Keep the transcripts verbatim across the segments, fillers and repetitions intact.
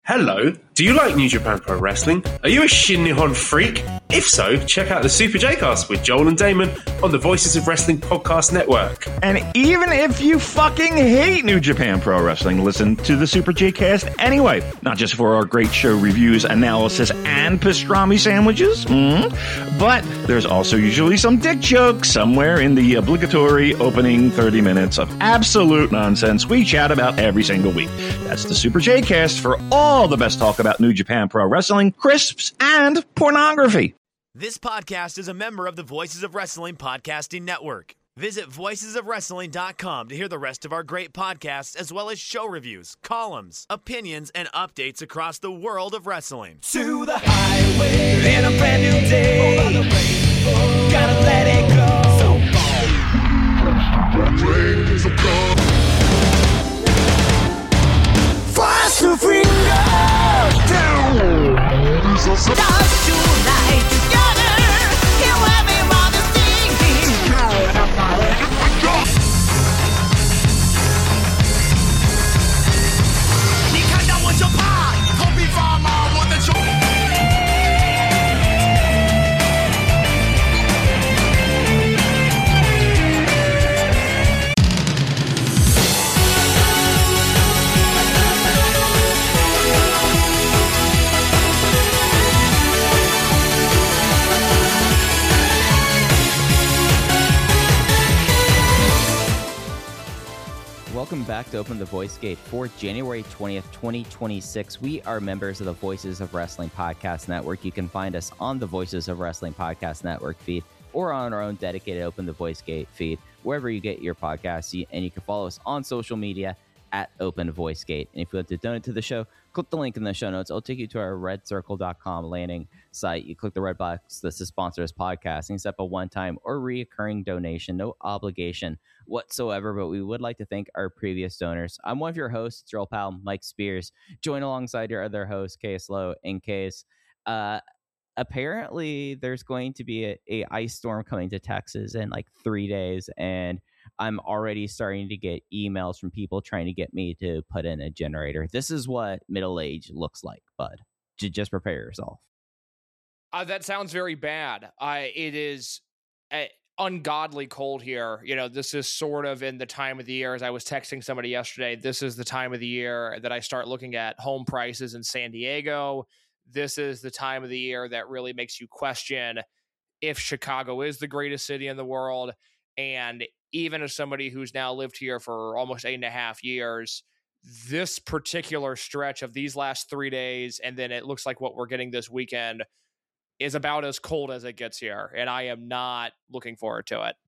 Hello, do you like New Japan Pro Wrestling? Are you a Shin Nihon freak? If so, check out the Super J-Cast with Joel and Damon on the Voices of Wrestling Podcast Network. And even if you fucking hate New Japan Pro Wrestling, listen to the Super J-Cast anyway. Not just for our great show reviews, analysis, and pastrami sandwiches, mm-hmm. but there's also usually some dick jokes somewhere in the obligatory opening thirty minutes of absolute nonsense we chat about every single week. That's the Super J-Cast for all the best talk about New Japan Pro Wrestling, crisps, and pornography. This podcast is a member of the Voices of Wrestling Podcasting Network. Visit voices of wrestling dot com to hear the rest of our great podcasts, as well as show reviews, columns, opinions, and updates across the world of wrestling. To the highway in a brand new day. Over the rainbow, gotta let it go. So fast to finger down. Stars tonight together. Here everyone is singing. Welcome back to Open the Voice Gate for January twentieth, twenty twenty-six. We are members of the Voices of Wrestling Podcast Network. You can find us on the Voices of Wrestling Podcast Network feed or on our own dedicated Open the Voice Gate feed, wherever you get your podcasts. And you can follow us on social media at Open Voice Gate. And if you'd like to donate to the show, click the link in the show notes. It'll take you to our red circle dot com landing site. You click the red box that says sponsor this podcast and you set up a one-time or reoccurring donation. No obligation whatsoever, but we would like to thank our previous donors. I'm one of your hosts, it's your old pal, Mike Spears, joined alongside your other host, Case Lowe. In case, uh, apparently there's going to be a, a ice storm coming to Texas in like three days, and I'm already starting to get emails from people trying to get me to put in a generator. This is what middle age looks like, bud. J- just prepare yourself. Uh, that sounds very bad. Uh, it is uh, ungodly cold here. You know, this is sort of in the time of the year, as I was texting somebody yesterday, this is the time of the year that I start looking at home prices in San Diego. This is the time of the year that really makes you question if Chicago is the greatest city in the world. And even as somebody who's now lived here for almost eight and a half years, this particular stretch of these last three days, and then it looks like what we're getting this weekend, is about as cold as it gets here. And I am not looking forward to it.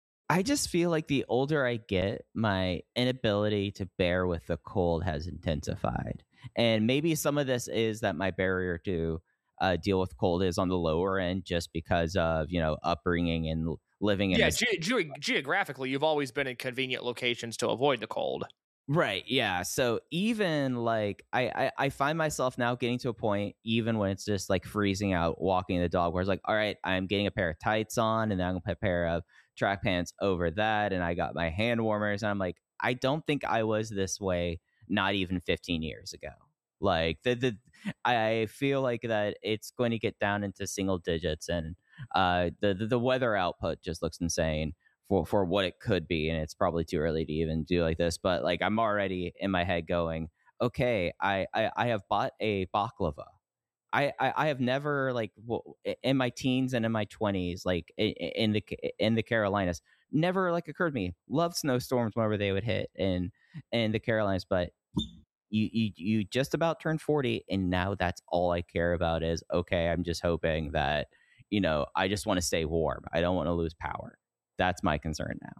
I just feel like the older I get, my inability to bear with the cold has intensified. And maybe some of this is that my barrier to uh, deal with cold is on the lower end just because of, you know, upbringing and living in yeah, this- ge- ge- geographically, you've always been in convenient locations to avoid the cold. Right. Yeah. So even like I, I, I find myself now getting to a point, even when it's just like freezing out, walking the dog, where it's like, all right, I'm getting a pair of tights on and then I'm going to put a pair of track pants over that. And I got my hand warmers. And I'm like, I don't think I was this way not even fifteen years ago. Like the, the I feel like that it's going to get down into single digits, and uh, the, the the weather output just looks insane for, for what it could be. And it's probably too early to even do like this. But like I'm already in my head going, okay, I, I, I have bought a baklava. I, I, I have never like in my teens and in my twenties, like in, in the in the Carolinas, never like occurred to me. Loved snowstorms whenever they would hit in in the Carolinas, but you, you you just about turned forty, and now that's all I care about is, okay, I'm just hoping that, you know, I just want to stay warm. I don't want to lose power. That's my concern now.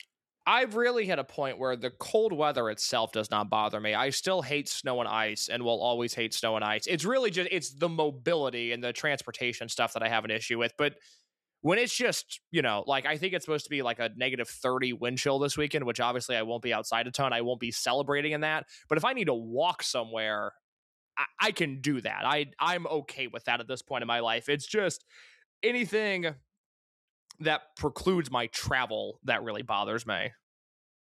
I've really hit a point where the cold weather itself does not bother me. I still hate snow and ice and will always hate snow and ice. It's really just, it's the mobility and the transportation stuff that I have an issue with. But when it's just, you know, like I think it's supposed to be like a negative thirty wind chill this weekend, which obviously I won't be outside a ton. I won't be celebrating in that. But if I need to walk somewhere, I, I can do that. I, I'm okay with that at this point in my life. It's just anything that precludes my travel that really bothers me.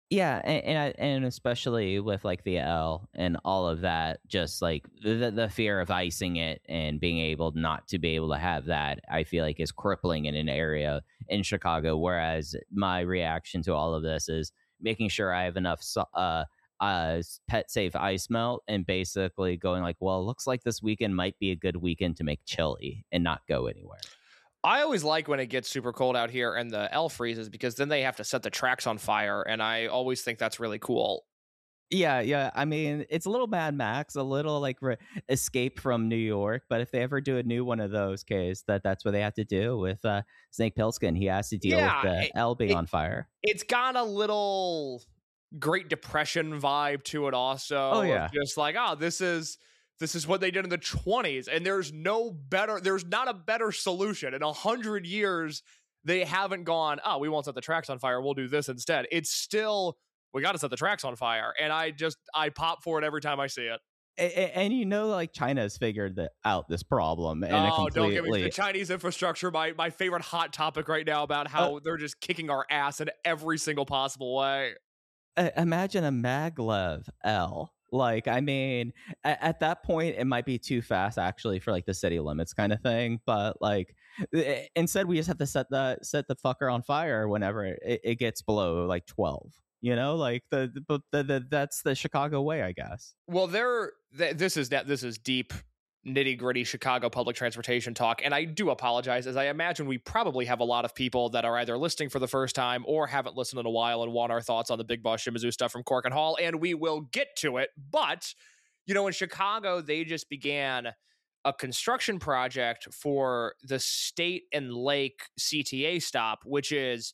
Yeah, and and, I, and especially with like the L and all of that, just like the the fear of icing it and being able not to be able to have that, I feel like is crippling in an area in Chicago. Whereas my reaction to all of this is making sure I have enough so- uh uh pet safe ice melt and basically going like, well, it looks like this weekend might be a good weekend to make chili and not go anywhere. I always like when it gets super cold out here and the L freezes because then they have to set the tracks on fire, and I always think that's really cool. Yeah, yeah. I mean, it's a little Mad Max, a little like re- Escape from New York. But if they ever do a new one of those, case that that's what they have to do with uh, Snake Plissken. He has to deal Yeah, with the it- L being it- on fire. It's got a little Great Depression vibe to it also. Oh, yeah. Of just like, oh, this is this is what they did in the twenties, and there's no better, there's not a better solution. In a hundred years, they haven't gone, oh, we won't set the tracks on fire, we'll do this instead. It's still, we got to set the tracks on fire, and I just, I pop for it every time I see it. And, and you know, like China has figured the, out this problem. And it Oh, completely, don't get me the Chinese infrastructure, my, my favorite hot topic right now about how Uh, they're just kicking our ass in every single possible way. uh, imagine a maglev L. Like, I mean, at, at that point, it might be too fast actually for like the city limits kind of thing. But like, i- instead, we just have to set the set the fucker on fire whenever it, it gets below like twelve. You know, like the, the, the, the that's the Chicago way, I guess. Well, there. Th- this is that. This is deep, nitty gritty Chicago public transportation talk, and I do apologize, as I imagine we probably have a lot of people that are either listening for the first time or haven't listened in a while and want our thoughts on the Big Boss Shimizu stuff from Cork and Hall, and we will get to it. But you know, in Chicago, they just began a construction project for the State and Lake C T A stop, which is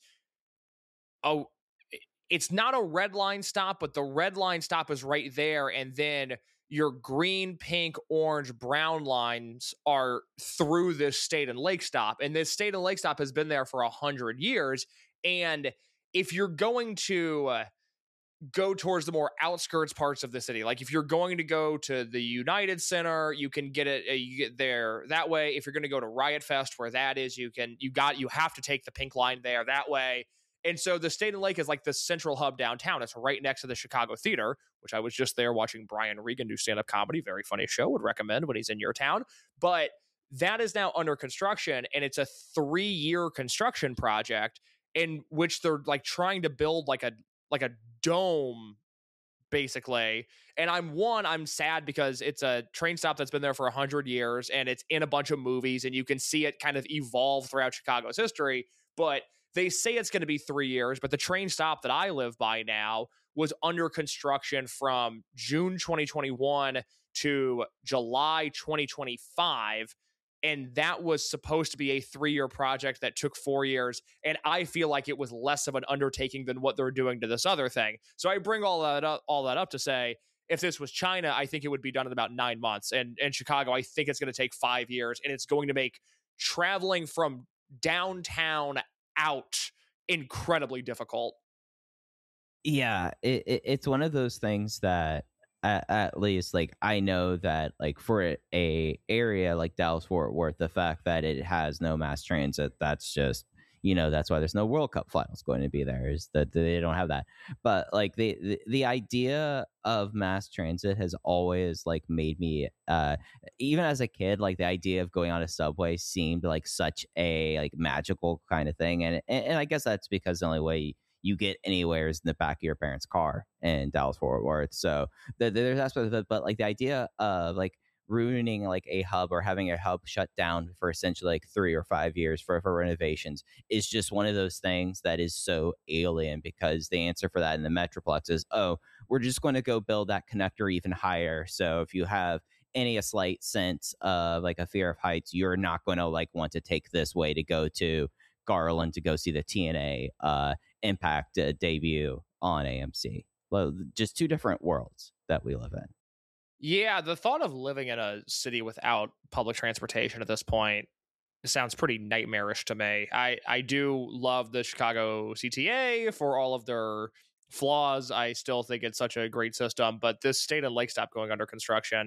a it's not a red line stop, but the red line stop is right there. And then your green, pink, orange, brown lines are through this State and Lake stop. And this State and Lake stop has been there for a hundred years. And if you're going to uh, go towards the more outskirts parts of the city, like if you're going to go to the United Center, you can get it, uh, you get there that way. If you're going to go to Riot Fest, where that is, you can, you got, you have to take the pink line there that way. And so the State and Lake is like the central hub downtown. It's right next to the Chicago Theater, which I was just there watching Brian Regan do stand-up comedy. Very funny show. Would recommend when he's in your town. But that is now under construction, and it's a three-year construction project in which they're like trying to build like a like a dome, basically. And I'm one, I'm sad because it's a train stop that's been there for a hundred years, and it's in a bunch of movies, and you can see it kind of evolve throughout Chicago's history. But they say it's going to be three years, but the train stop that I live by now was under construction from June twenty twenty-one to July twenty twenty-five. And that was supposed to be a three-year project that took four years. And I feel like it was less of an undertaking than what they're doing to this other thing. So I bring all that up, all that up to say, if this was China, I think it would be done in about nine months. And in Chicago, I think it's going to take five years. And it's going to make traveling from downtown out incredibly difficult. Yeah, it, it, it's one of those things that at, at least like I know that like for a area like Dallas Fort Worth, the fact that it has no mass transit, that's just, you know, that's why there's no World Cup finals going to be there, is that they don't have that. But like the, the the idea of mass transit has always like made me uh even as a kid, like the idea of going on a subway seemed like such a like magical kind of thing. And and, and I guess that's because the only way you get anywhere is in the back of your parents' car in Dallas Fort Worth. So the, there's aspect of it, but like the idea of like ruining like a hub or having a hub shut down for essentially like three or five years for, for renovations is just one of those things that is so alien, because the answer for that in the Metroplex is, oh, we're just going to go build that connector even higher. So if you have any a slight sense of like a fear of heights, you're not going to like want to take this way to go to Garland to go see the T N A uh, Impact uh, debut on A M C. Well, just two different worlds that we live in. Yeah, the thought of living in a city without public transportation at this point sounds pretty nightmarish to me. I, I do love the Chicago C T A for all of their flaws. I still think it's such a great system, but this State and Lake stop going under construction.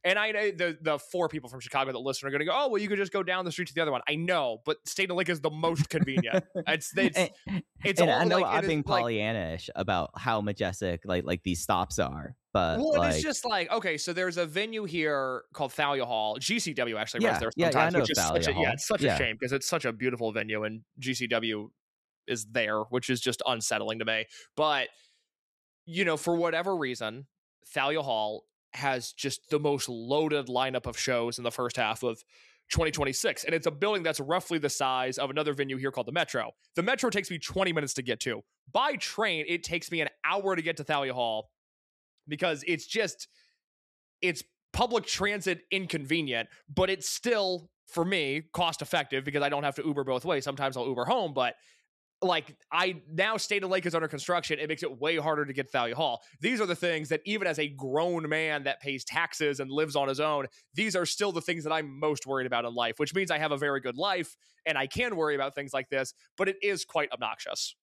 And I know the the four people from Chicago that listen are going to go, oh, well, you could just go down the street to the other one. I know, but State and Lake is the most convenient. It's it's and, it's and all I know like, I'm being like, Pollyannish about how majestic like like these stops are, but well, like, it's just like, okay, so there's a venue here called Thalia Hall. G C W actually yeah, runs there yeah, sometimes, yeah, I know which is Thalia such a, Hall. yeah, it's such yeah. a shame because it's such a beautiful venue, and G C W is there, which is just unsettling to me. But you know, for whatever reason, Thalia Hall has just the most loaded lineup of shows in the first half of twenty twenty-six. And it's a building that's roughly the size of another venue here called the Metro. The Metro takes me twenty minutes to get to. By train, it takes me an hour to get to Thalia Hall because it's just, it's public transit inconvenient, but it's still, for me, cost effective because I don't have to Uber both ways. Sometimes I'll Uber home, but like I now State and Lake is under construction. It makes it way harder to get to Thalia Hall. These are the things that even as a grown man that pays taxes and lives on his own, these are still the things that I'm most worried about in life, which means I have a very good life and I can worry about things like this, but it is quite obnoxious.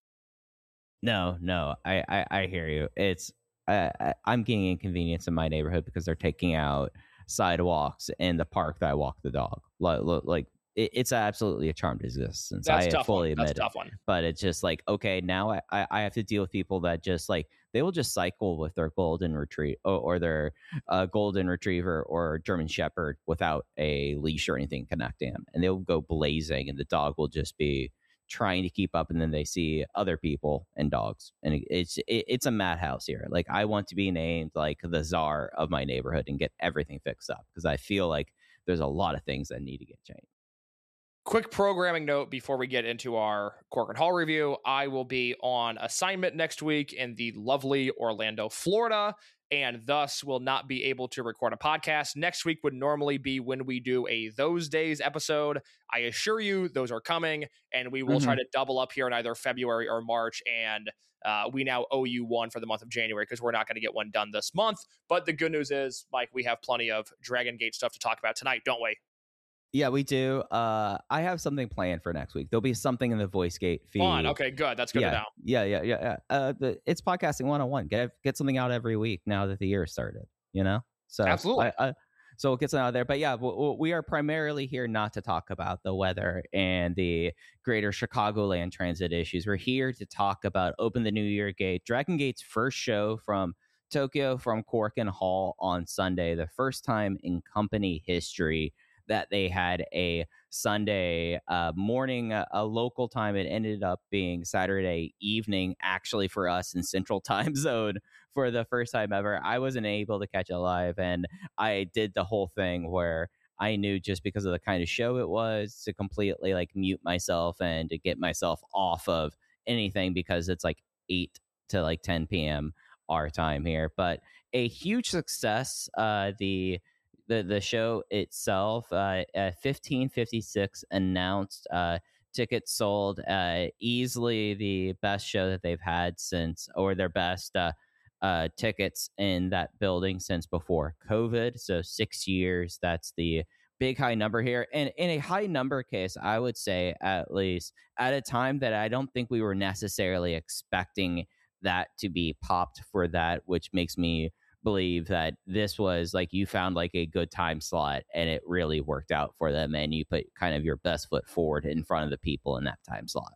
No, no, I, I, I hear you. It's I, I, I'm getting inconvenience in my neighborhood because they're taking out sidewalks in the park that I walk the dog. Like, like it, it's absolutely a charmed existence. That's I tough fully one. That's admit a tough it. one. But it's just like, okay, now I, I, I have to deal with people that just like they will just cycle with their golden retriever or, or their uh, golden retriever or German Shepherd without a leash or anything connecting them, and they'll go blazing, and the dog will just be trying to keep up, and then they see other people and dogs, and it, it's it, it's a madhouse here. Like I want to be named like the czar of my neighborhood and get everything fixed up because I feel like there's a lot of things that need to get changed. Quick programming note before we get into our Corcoran Hall review. I will be on assignment next week in the lovely Orlando, Florida, and thus will not be able to record a podcast. Next week would normally be when we do a Those Days episode. I assure you those are coming, and we will mm-hmm. try to double up here in either February or March, and uh, we now owe you one for the month of January because we're not going to get one done this month. But the good news is, Mike, we have plenty of Dragon Gate stuff to talk about tonight, don't we? Yeah, we do. Uh, I have something planned for next week. There'll be something in the VoiceGate feed. Fun. Okay, good. That's good yeah, to know. Yeah, yeah, yeah, yeah. Uh, the, it's podcasting one oh one. Get get something out every week now that the year started. You know, so absolutely. I, I, so we'll get something out there. But yeah, we, we are primarily here not to talk about the weather and the greater Chicagoland transit issues. We're here to talk about Open the New Year Gate, Dragon Gate's first show from Tokyo, from Corcoran Hall on Sunday, the first time in company history that they had a Sunday uh, morning, a, a local time. It ended up being Saturday evening, actually, for us in Central Time Zone for the first time ever. I wasn't able to catch it live, and I did the whole thing where I knew, just because of the kind of show it was, to completely like mute myself and to get myself off of anything because it's like eight to like ten p.m. our time here. But a huge success. Uh, the The the show itself, uh, at fifteen fifty-six announced, uh, tickets sold, uh, easily the best show that they've had since, or their best uh, uh, tickets in that building since before COVID. So six years, that's the big high number here. And in a high number case, I would say, at least at a time that I don't think we were necessarily expecting that to be popped for that, which makes me believe that this was like you found like a good time slot and it really worked out for them, and you put kind of your best foot forward in front of the people in that time slot.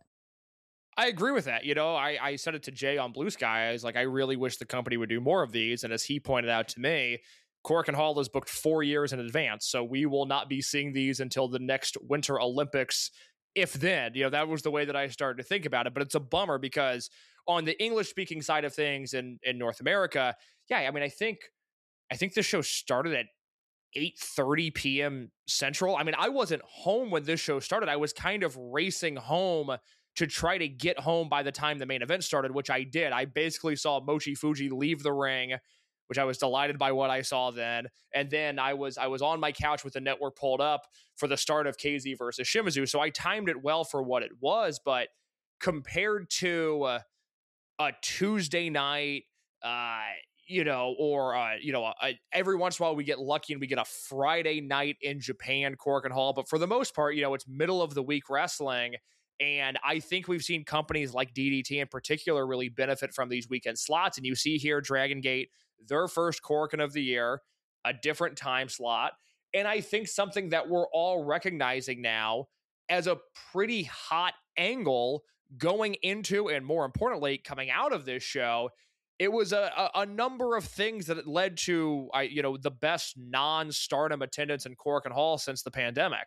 I agree with that. You know, I, I said it to Jay on Blue Sky. I was like, I really wish the company would do more of these. And as he pointed out to me, Corcoran Hall is booked four years in advance. So we will not be seeing these until the next Winter Olympics, if then. You know, that was the way that I started to think about it. But it's a bummer because on the English-speaking side of things in, in North America, yeah, I mean, I think I think this show started at eight thirty p.m. Central. I mean, I wasn't home when this show started. I was kind of racing home to try to get home by the time the main event started, which I did. I basically saw Mochi Fuji leave the ring, which I was delighted by what I saw then. And then I was I was on my couch with the network pulled up for the start of K Z versus Shimizu. So I timed it well for what it was, but compared to uh, a Tuesday night, uh, you know, or, uh, you know, uh, every once in a while we get lucky and we get a Friday night in Japan, Corcoran Hall. But for the most part, you know, it's middle of the week wrestling. And I think we've seen companies like D D T in particular really benefit from these weekend slots. And you see here, Dragon Gate, their first Corcoran of the year. a different time slot. And I think something that we're all recognizing now as a pretty hot angle going into, and more importantly, coming out of this show. It was a, a, a number of things that led to, I, you know, the best non-stardom attendance in Korakuen Hall since the pandemic.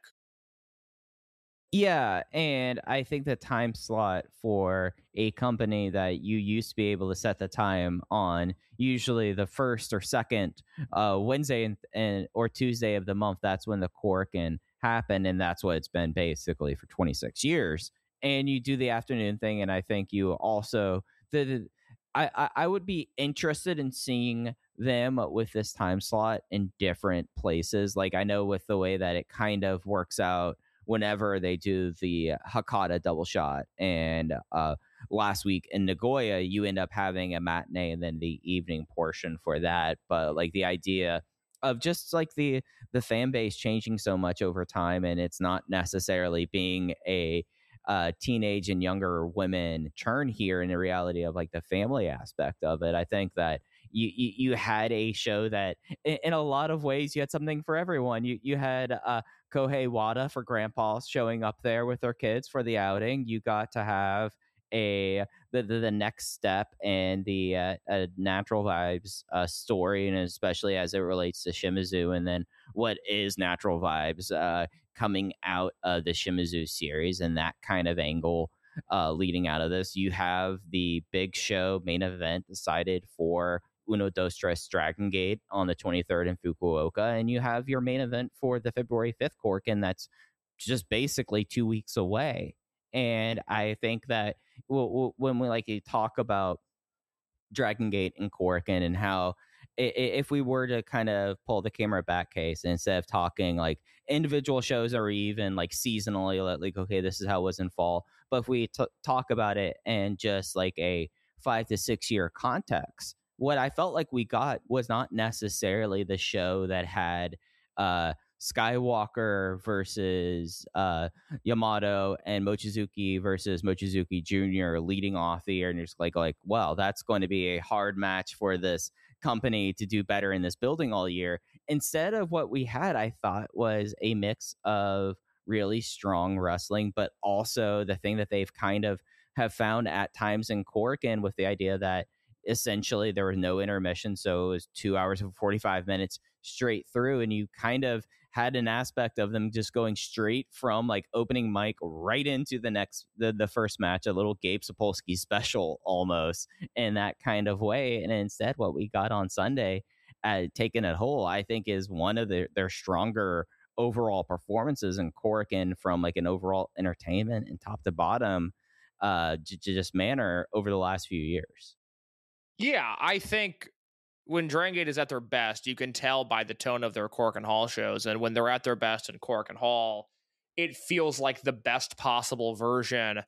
Yeah, and I think the time slot for a company that you used to be able to set the time on, usually the first or second uh, Wednesday and, and or Tuesday of the month, that's when the Korakuen happened, and that's what it's been basically for twenty-six years. And you do the afternoon thing, and I think you also the, the I, I I would be interested in seeing them with this time slot in different places. Like I know with the way that it kind of works out whenever they do the Hakata double shot. And uh, last week in Nagoya, you end up having a matinee and then the evening portion for that. But like the idea of just like the the fan base changing so much over time, and it's not necessarily being a uh, teenage and younger women churn here in the reality of like the family aspect of it. I think that you you, you had a show that in, in a lot of ways you had something for everyone. You you had uh, Kohei Wada for grandpa showing up there with their kids for the outing. You got to have a the the, the next step in the uh, uh, Natural Vibes uh, story, and especially as it relates to Shimizu, and then what is Natural Vibes uh, coming out of the Shimizu series and that kind of angle uh, leading out of this. You have the big show main event decided for Uno Dos Tres Dragon Gate on the twenty-third in Fukuoka, and you have your main event for the February fifth Korakuen that's just basically two weeks away. And I think that when we like to talk about Dragon Gate and Korakuen and how if we were to kind of pull the camera back case, and instead of talking like individual shows or even like seasonally, like, okay, this is how it was in fall, but if we t- talk about it and just like a five to six year context, what I felt like we got was not necessarily the show that had uh, Skywalker versus uh, Yamato and Mochizuki versus Mochizuki Junior leading off the year, and you're just like, like, well, that's going to be a hard match for this company to do better in this building all year. Instead of what we had, I thought was a mix of really strong wrestling, but also the thing that they've kind of have found at times in Korakuen with the idea that essentially there was no intermission, so it was two hours and forty-five minutes straight through, and you kind of had an aspect of them just going straight from like opening mic right into the next the, the first match, a little Gabe Sapolsky special almost in that kind of way. And instead what we got on Sunday at Taking It Whole, I think is one of the, their stronger overall performances in Korakuen from like an overall entertainment and top to bottom uh j- just manner over the last few years. Yeah, I think when Dragon Gate is at their best, you can tell by the tone of their Korakuen Hall shows. And when they're at their best in Korakuen Hall, it feels like the best possible version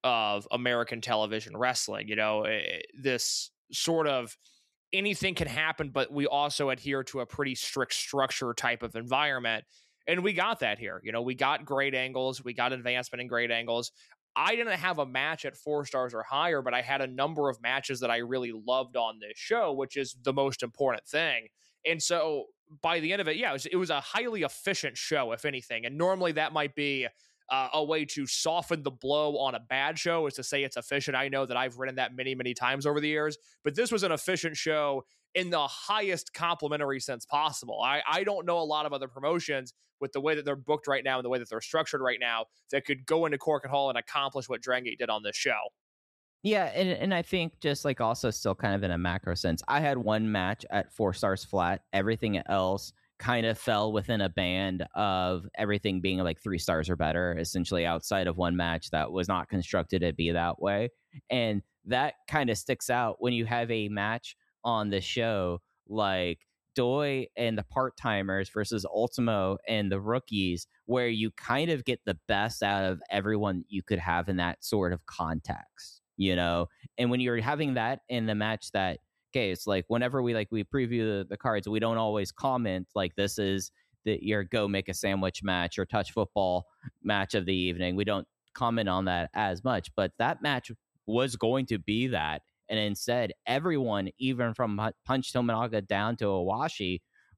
of American television wrestling. You know, this sort of anything can happen, but we also adhere to a pretty strict structure type of environment. And we got that here. You know, we got great angles. We got advancement in great angles. I didn't have a match at four stars or higher, but I had a number of matches that I really loved on this show, which is the most important thing. And so by the end of it, yeah, it was, it was a highly efficient show, if anything. And normally that might be uh, a way to soften the blow on a bad show, is to say it's efficient. I know that I've written that many, many times over the years, but this was an efficient show in the highest complimentary sense possible. I, I don't know a lot of other promotions with the way that they're booked right now and the way that they're structured right now that could go into Korakuen Hall and accomplish what Dragon Gate did on this show. Yeah, and, and I think just like also still kind of in a macro sense, I had one match at four stars flat. Everything else kind of fell within a band of everything being like three stars or better, essentially outside of one match that was not constructed to be that way. And that kind of sticks out when you have a match on the show like Doi and the part-timers versus Ultimo and the rookies, where you kind of get the best out of everyone you could have in that sort of context, you know? And when you're having that in the match that, okay, it's like whenever we like we preview the, the cards, we don't always comment like this is the your go make a sandwich match or touch football match of the evening. We don't comment on that as much, but that match was going to be that. And instead, everyone, even from Punch Tominaga down to Iwashi,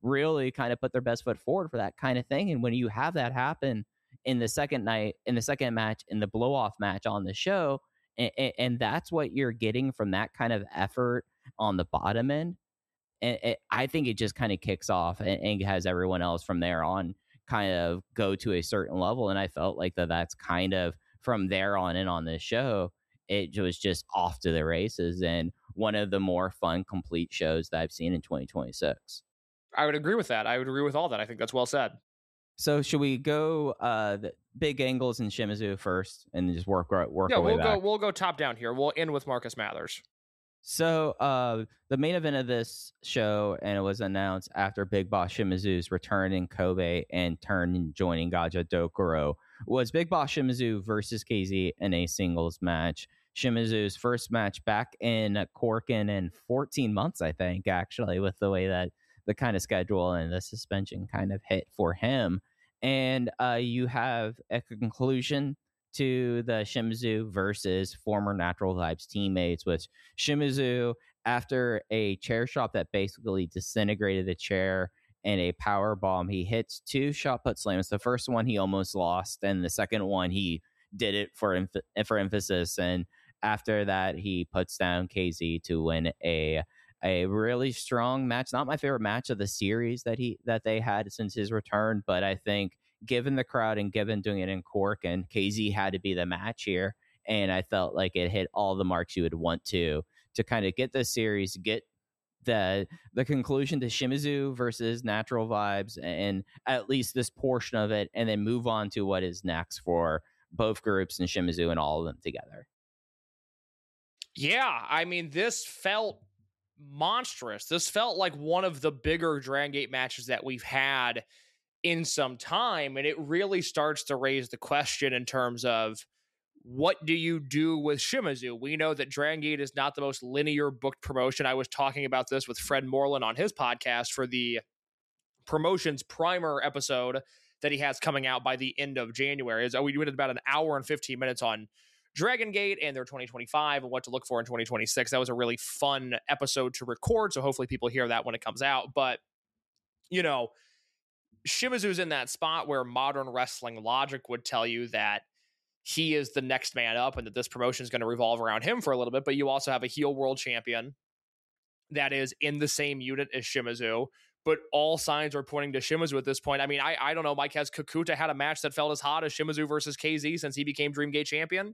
really kind of put their best foot forward for that kind of thing. And when you have that happen in the second night, in the second match, in the blow off match on the show, and, and that's what you're getting from that kind of effort on the bottom end. And it, I think it just kind of kicks off and, and has everyone else from there on kind of go to a certain level. And I felt like that that's kind of from there on in on this show, it was just off to the races and one of the more fun, complete shows that I've seen in twenty twenty-six. I would agree with that. I would agree with all that. I think that's well said. So should we go uh, the big angles in Shimizu first and just work work yeah, our way we'll back? go we'll go top down here. We'll end with Marcus Mathers. So uh, the main event of this show, and it was announced after Big Boss Shimizu's return in Kobe and turn and joining Gaja Dokuro, was Big Boss Shimizu versus K Z in a singles match. Shimizu's first match back in Corkin in fourteen months, I think, actually, with the way that the kind of schedule and the suspension kind of hit for him. And uh, you have a conclusion to the Shimizu versus former Natural Vibes teammates, which Shimizu, after a chair shot that basically disintegrated the chair and a power bomb, he hits two shot put slams. The first one he almost lost, and the second one he did it for emph- for emphasis. And after that, he puts down K Z to win a a really strong match. Not my favorite match of the series that he that they had since his return, but I think given the crowd and given doing it in Cork, and K Z had to be the match here, and I felt like it hit all the marks you would want to to kind of get this series, get the the conclusion to Shimizu versus Natural Vibes, and at least this portion of it, and then move on to what is next for both groups and Shimizu and all of them together. Yeah, I mean, this felt monstrous. This felt like one of the bigger Dragon Gate matches that we've had in some time, and it really starts to raise the question in terms of what do you do with Shimizu? We know that Dragon Gate is not the most linear booked promotion. I was talking about this with Fred Moreland on his podcast for the promotions primer episode that he has coming out by the end of January. We did about an hour and fifteen minutes on Dragon Gate and their twenty twenty-five and what to look for in twenty twenty-six. That was a really fun episode to record, so hopefully people hear that when it comes out. But, you know, Shimizu's in that spot where modern wrestling logic would tell you that he is the next man up and that this promotion is going to revolve around him for a little bit. But you also have a heel world champion that is in the same unit as Shimizu, but all signs are pointing to Shimizu at this point. I mean, I, I don't know, Mike, has Kakuta had a match that felt as hot as Shimizu versus K Z since he became Dream Gate champion?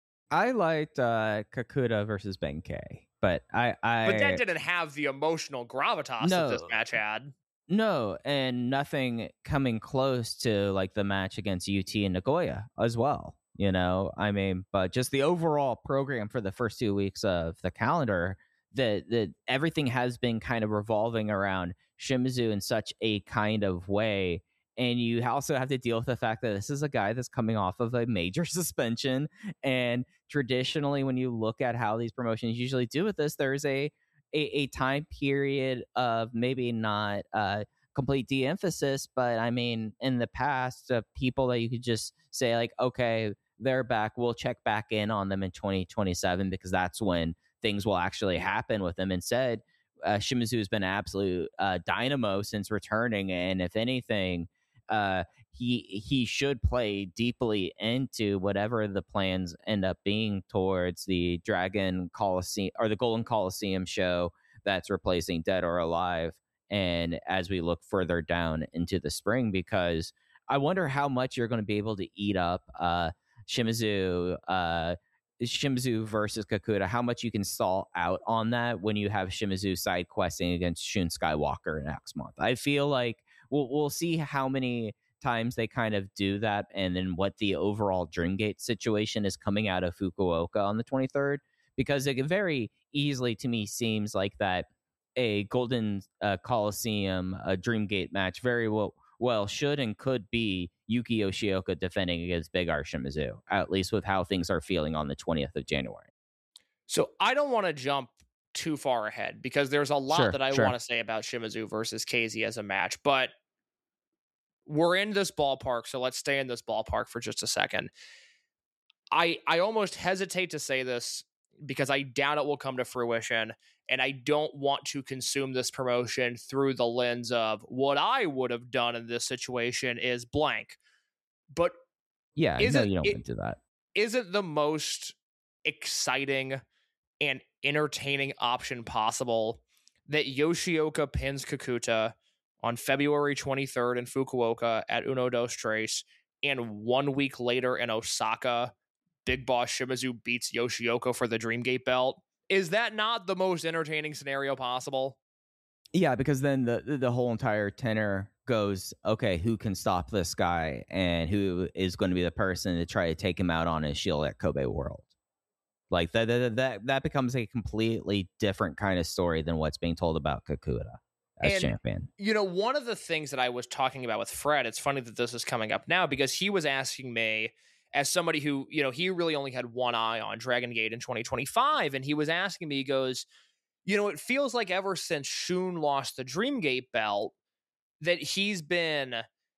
I liked uh, Kakuta versus Benkei, but I, I but that didn't have the emotional gravitas no, that this match had. No, and nothing coming close to like the match against U T and Nagoya as well. You know, I mean, but just the overall program for the first two weeks of the calendar, that that everything has been kind of revolving around Shimizu in such a kind of way. And you also have to deal with the fact that this is a guy that's coming off of a major suspension. And traditionally, when you look at how these promotions usually do with this, there's a a, a time period of maybe not uh, complete de-emphasis, but I mean, in the past, uh, people that you could just say like, okay, they're back. We'll check back in on them in twenty twenty-seven because that's when things will actually happen with them. Instead, uh, Shimizu has been an absolute uh, dynamo since returning, and if anything, uh, he he should play deeply into whatever the plans end up being towards the Dragon Coliseum or the Golden Coliseum show that's replacing Dead or Alive. And as we look further down into the spring, because I wonder how much you're going to be able to eat up uh, Shimizu, uh, Shimizu versus Kakuta, how much you can stall out on that when you have Shimizu side questing against Shun Skywalker next month. I feel like we'll we'll see how many times they kind of do that, and then what the overall Dreamgate situation is coming out of Fukuoka on the twenty-third, because it very easily to me seems like that a Golden uh, Coliseum a Dreamgate match very well well should and could be Yuki Yoshioka defending against Big R Shimizu, at least with how things are feeling on the twentieth of January. So I don't want to jump too far ahead because there's a lot sure, that I sure. want to say about Shimizu versus K Z as a match, but we're in this ballpark, so let's stay in this ballpark for just a second. I I almost hesitate to say this because I doubt it will come to fruition. And I don't want to consume this promotion through the lens of what I would have done in this situation is blank. But yeah, is no, it, you don't it, want to do that. Is it the most exciting and entertaining option possible that Yoshioka pins Kakuta on February twenty-third in Fukuoka at Uno Dos Tres, and one week later in Osaka, Big Boss Shimizu beats Yoshioka for the Dreamgate belt? Is that not the most entertaining scenario possible? Yeah, because then the the whole entire tenor goes, okay, who can stop this guy, and who is going to be the person to try to take him out on his shield at Kobe World? Like that that that, that becomes a completely different kind of story than what's being told about Kakuta as and, champion. You know, one of the things that I was talking about with Fred, it's funny that this is coming up now, because he was asking me, as somebody who, you know, he really only had one eye on Dragon Gate in twenty twenty-five, and he was asking me, he goes, you know, it feels like ever since Shun lost the Dreamgate belt that he's been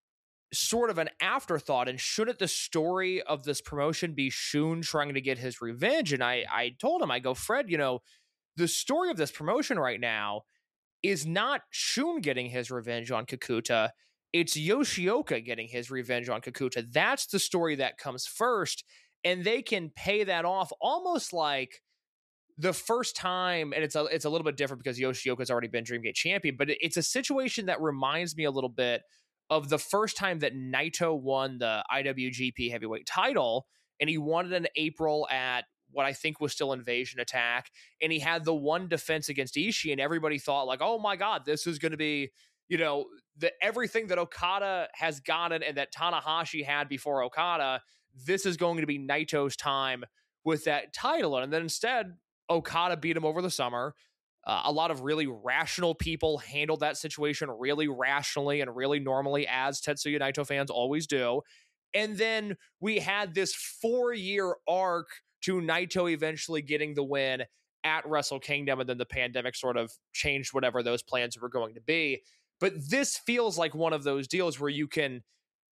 sort of an afterthought, and shouldn't the story of this promotion be Shun trying to get his revenge? And I, I told him, I go, Fred, you know, the story of this promotion right now is not Shun getting his revenge on Kakuta. It's Yoshioka getting his revenge on Kakuta. That's the story that comes first, and they can pay that off almost like the first time, and it's a, it's a little bit different because Yoshioka's already been Dreamgate champion, but it's a situation that reminds me a little bit of the first time that Naito won the I W G P heavyweight title, and he won it in April at what I think was still Invasion Attack, and he had the one defense against Ishii, and everybody thought like, oh my God, this is going to be, you know, the everything that Okada has gotten and that Tanahashi had before Okada, this is going to be Naito's time with that title. And then instead, Okada beat him over the summer. Uh, a lot of really rational people handled that situation really rationally and really normally, as Tetsuya Naito fans always do. And then we had this four-year arc to Naito eventually getting the win at Wrestle Kingdom, and then the pandemic sort of changed whatever those plans were going to be. But this feels like one of those deals where you can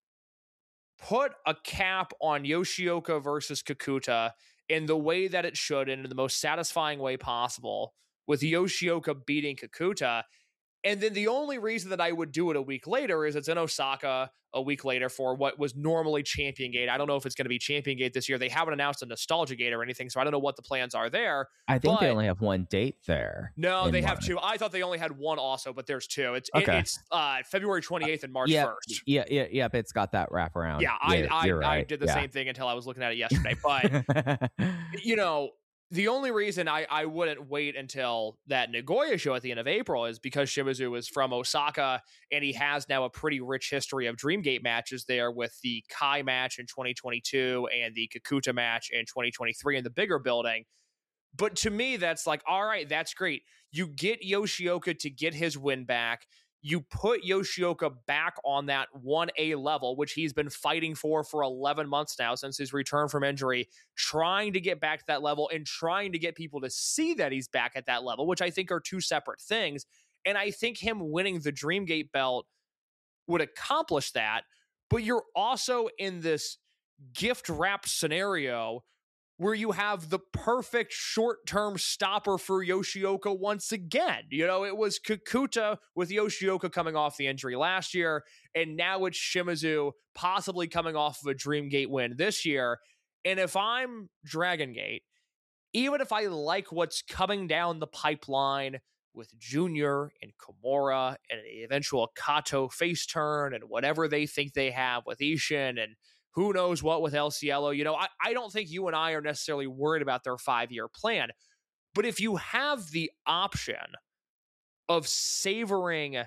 put a cap on Yoshioka versus Kakuta in the way that it should, and in the most satisfying way possible, with Yoshioka beating Kakuta. And then the only reason that I would do it a week later is it's in Osaka a week later for what was normally Champion Gate. I don't know if it's going to be Champion Gate this year. They haven't announced a Nostalgia Gate or anything, so I don't know what the plans are there. I think but they only have one date there. No, they March. have two. I thought they only had one also, but there's two. It's okay. it, it's uh, February twenty-eighth and March yeah, first. Yeah, yeah, yeah. It's got that wraparound. Yeah, yeah I I, right. I did the yeah. same thing until I was looking at it yesterday. But, you know, the only reason I, I wouldn't wait until that Nagoya show at the end of April is because Shimizu is from Osaka, and he has now a pretty rich history of Dreamgate matches there, with the Kai match in twenty twenty-two and the Kakuta match in twenty twenty-three in the bigger building. But to me, that's like, all right, that's great. You get Yoshioka to get his win back. You put Yoshioka back on that one A level, which he's been fighting for for eleven months now since his return from injury, trying to get back to that level and trying to get people to see that he's back at that level, which I think are two separate things. And I think him winning the Dreamgate belt would accomplish that. But you're also in this gift-wrapped scenario where you have the perfect short-term stopper for Yoshioka once again. You know, it was Kakuta with Yoshioka coming off the injury last year, and now it's Shimizu possibly coming off of a Dreamgate win this year. And if I'm Dragon Gate, even if I like what's coming down the pipeline with Junior and Kimura and an eventual Kato face turn and whatever they think they have with Ishin and who knows what with El Cielo. You know, I, I don't think you and I are necessarily worried about their five-year plan. But if you have the option of savoring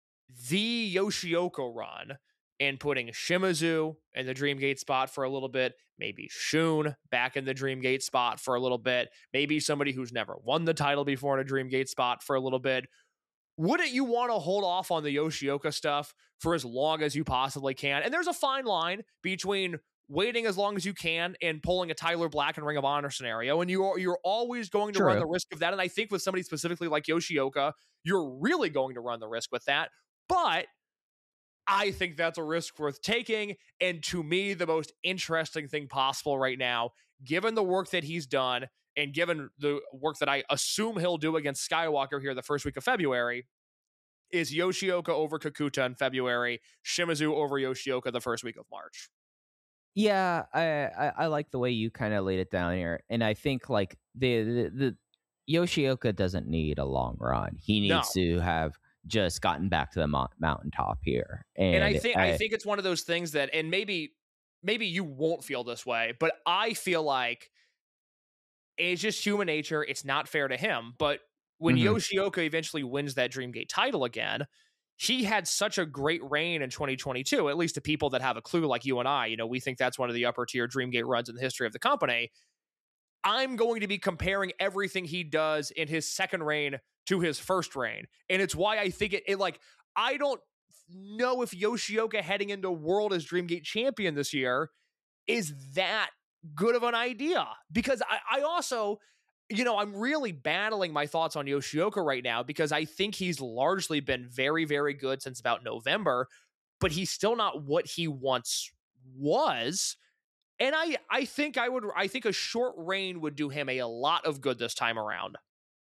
the Yoshioka run and putting Shimizu in the Dreamgate spot for a little bit, maybe Shun back in the Dreamgate spot for a little bit, maybe somebody who's never won the title before in a Dreamgate spot for a little bit, wouldn't you want to hold off on the Yoshioka stuff for as long as you possibly can? And there's a fine line between waiting as long as you can and pulling a Tyler Black and Ring of Honor scenario. And you're, you're always going to True. run the risk of that. And I think with somebody specifically like Yoshioka, you're really going to run the risk with that. But I think that's a risk worth taking. And to me, the most interesting thing possible right now, given the work that he's done And given the work that I assume he'll do against Skywalker here the first week of February, is Yoshioka over Kakuta in February, Shimizu over Yoshioka the first week of March. Yeah, I, I, I like the way you kind of laid it down here. And I think like the, the, the Yoshioka doesn't need a long run. He needs No. to have just gotten back to the mo- mountaintop here. And, And I think I, I think it's one of those things that, and maybe maybe you won't feel this way, but I feel like it's just human nature. It's not fair to him. But when Mhm. Yoshioka eventually wins that Dreamgate title again, he had such a great reign in twenty twenty-two, at least to people that have a clue like you and I. You know, we think that's one of the upper tier Dreamgate runs in the history of the company. I'm going to be comparing everything he does in his second reign to his first reign. And it's why I think it, it like, I don't know if Yoshioka heading into World as Dreamgate champion this year is that good of an idea. Because I, I also, you know, I'm really battling my thoughts on Yoshioka right now because I think he's largely been very, very good since about November, but he's still not what he once was. And I, I think I would, I think a short reign would do him a, a lot of good this time around.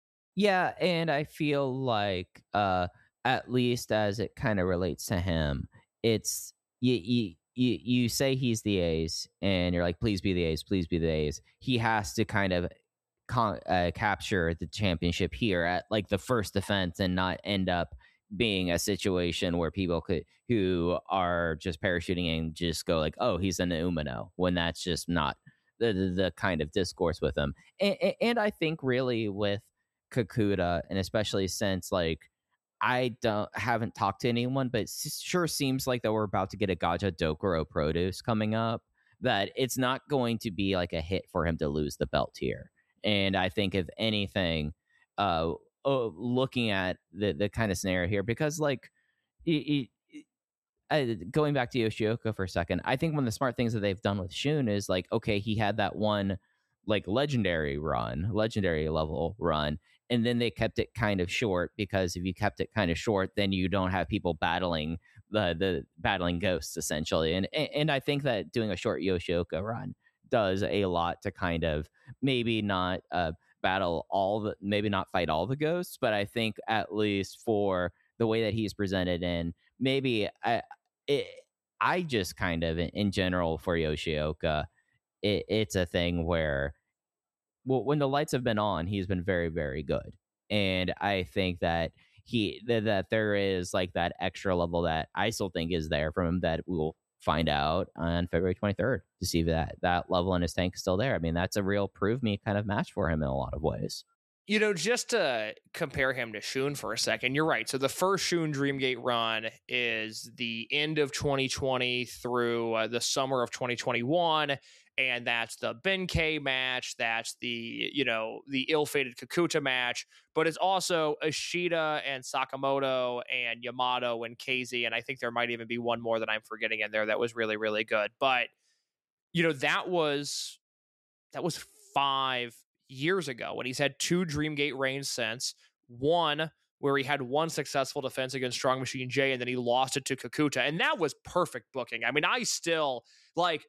yeah, and I feel like uh, at least as it kind of relates to him, it's you, you you you say he's the A's, and you're like, please be the A's, please be the A's. He has to kind of con- uh, capture the championship here at like the first defense, and not end up being a situation where people could who are just parachuting and just go like, oh, he's an Umino, when that's just not the the, the kind of discourse with him. And, and I think really with Kakuta, and especially since like I don't haven't talked to anyone, but it sure seems like that we're about to get a Gaja Dokuro produce coming up, that it's not going to be like a hit for him to lose the belt here. And I think if anything, uh, oh, looking at the the kind of scenario here, because like it, it, uh, going back to Yoshioka for a second, I think one of the smart things that they've done with Shun is like, okay, he had that one like legendary run, legendary level run, and then they kept it kind of short, because if you kept it kind of short, then you don't have people battling the the battling ghosts essentially. And and I think that doing a short Yoshioka run does a lot to kind of maybe not uh, battle all the, maybe not fight all the ghosts, but I think at least for the way that he's presented, and maybe I it, I just kind of in general for Yoshioka, it, it's a thing where, well, when the lights have been on, he's been very, very good. And I think that he that, that there is like that extra level that I still think is there from him, that we'll find out on February twenty-third to see if that that level in his tank is still there. I mean, that's a real prove me kind of match for him in a lot of ways. You know, just to compare him to Shun for a second, you're right. So the first Shun Dreamgate run is the end of twenty twenty through uh, the summer of twenty twenty-one. And that's the Benkei match. That's the, you know, the ill-fated Kakuta match. But it's also Ishida and Sakamoto and Yamato and K Z. And I think there might even be one more that I'm forgetting in there that was really, really good. But, you know, that was that was five years ago, when he's had two Dreamgate reigns since. One where he had one successful defense against Strong Machine J, and then he lost it to Kakuta. And that was perfect booking. I mean, I still, like...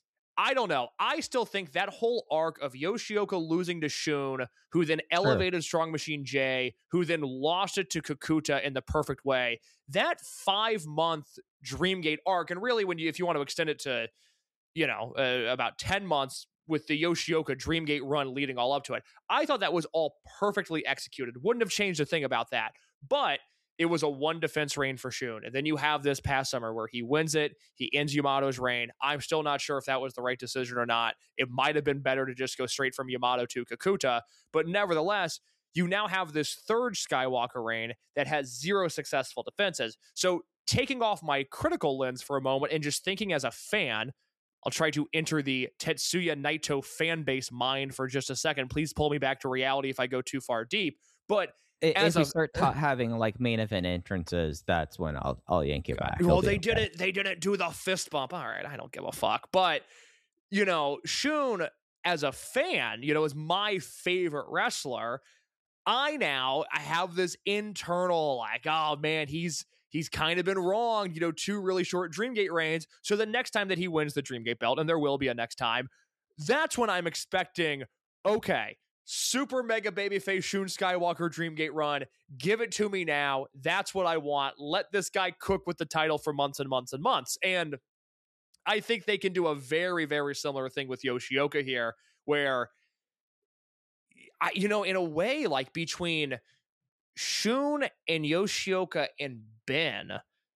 I don't know. I still think that whole arc of Yoshioka losing to Shun, who then elevated sure. Strong Machine J, who then lost it to Kakuta in the perfect way, that five-month Dreamgate arc, and really, when you if you want to extend it to, you know, uh, about ten months with the Yoshioka Dreamgate run leading all up to it, I thought that was all perfectly executed. Wouldn't have changed a thing about that. But it was a one defense reign for Shun. And then you have this past summer where he wins it. He ends Yamato's reign. I'm still not sure if that was the right decision or not. It might have been better to just go straight from Yamato to Kakuta. But nevertheless, you now have this third Skywalker reign that has zero successful defenses. So taking off my critical lens for a moment and just thinking as a fan, I'll try to enter the Tetsuya Naito fan base mind for just a second. Please pull me back to reality if I go too far deep. But if you start ta- having like main event entrances, that's when I'll I'll yank you back. Well, they did it. They didn't do the fist bump. All right, I don't give a fuck. But you know, Shun as a fan, you know, is my favorite wrestler. I now I have this internal like, oh man, he's he's kind of been wrong. You know, two really short Dreamgate reigns. So the next time that he wins the Dreamgate belt, and there will be a next time, that's when I'm expecting. Okay, super mega babyface Shun Skywalker Dreamgate run. Give it to me now. That's what I want. Let this guy cook with the title for months and months and months. And I think they can do a very, very similar thing with Yoshioka here, where, I, you know, in a way, like between Shun and Yoshioka and Ben,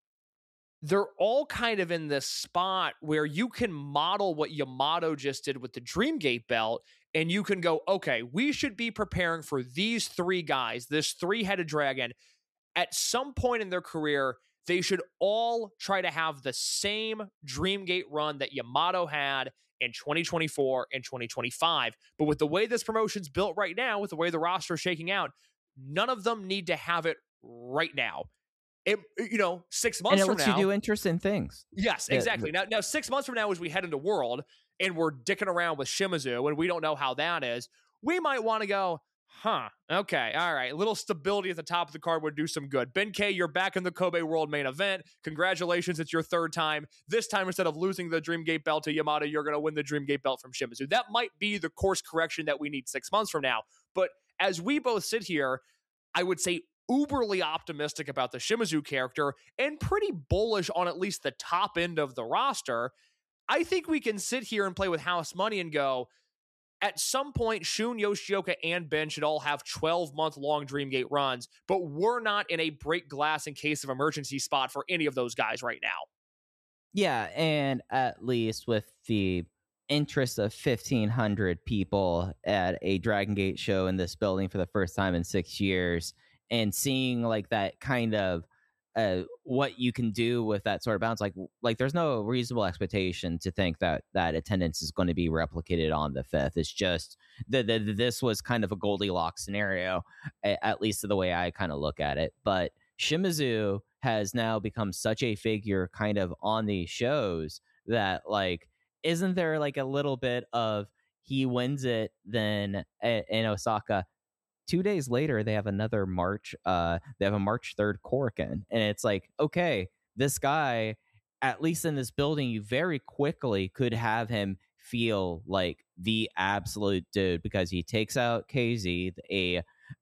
they're all kind of in this spot where you can model what Yamato just did with the Dreamgate belt, and you can go, okay, we should be preparing for these three guys, this three-headed dragon. At some point in their career, they should all try to have the same Dreamgate run that Yamato had in twenty twenty-four and twenty twenty-five. But with the way this promotion's built right now, with the way the roster is shaking out, none of them need to have it right now. It, you know, six months and it from lets now, you do interesting things. Yes, exactly. Now, now, six months from now, as we head into World and we're dicking around with Shimizu and we don't know how that is, we might want to go, huh, okay, all right, a little stability at the top of the card would do some good. Ben K, you're back in the Kobe World main event. Congratulations, it's your third time. This time, instead of losing the Dreamgate belt to Yamato, you're going to win the Dreamgate belt from Shimizu. That might be the course correction that we need six months from now. But as we both sit here, I would say uberly optimistic about the Shimizu character and pretty bullish on at least the top end of the roster. I think we can sit here and play with house money and go, at some point, Shun, Yoshioka, and Ben should all have twelve-month-long Dreamgate runs, but we're not in a break glass in case of emergency spot for any of those guys right now. Yeah, and at least with the interest of fifteen hundred people at a Dragon Gate show in this building for the first time in six years, and seeing like that kind of uh, what you can do with that sort of bounce, like like there's no reasonable expectation to think that that attendance is going to be replicated on the fifth. It's just that this was kind of a Goldilocks scenario, at least the way I kind of look at it. But Shimizu has now become such a figure kind of on these shows that, like, isn't there like a little bit of he wins it, then in Osaka, two days later, they have another March. Uh, they have a March third Korakuen, and it's like, okay, this guy, at least in this building, you very quickly could have him feel like the absolute dude because he takes out K Z, a a,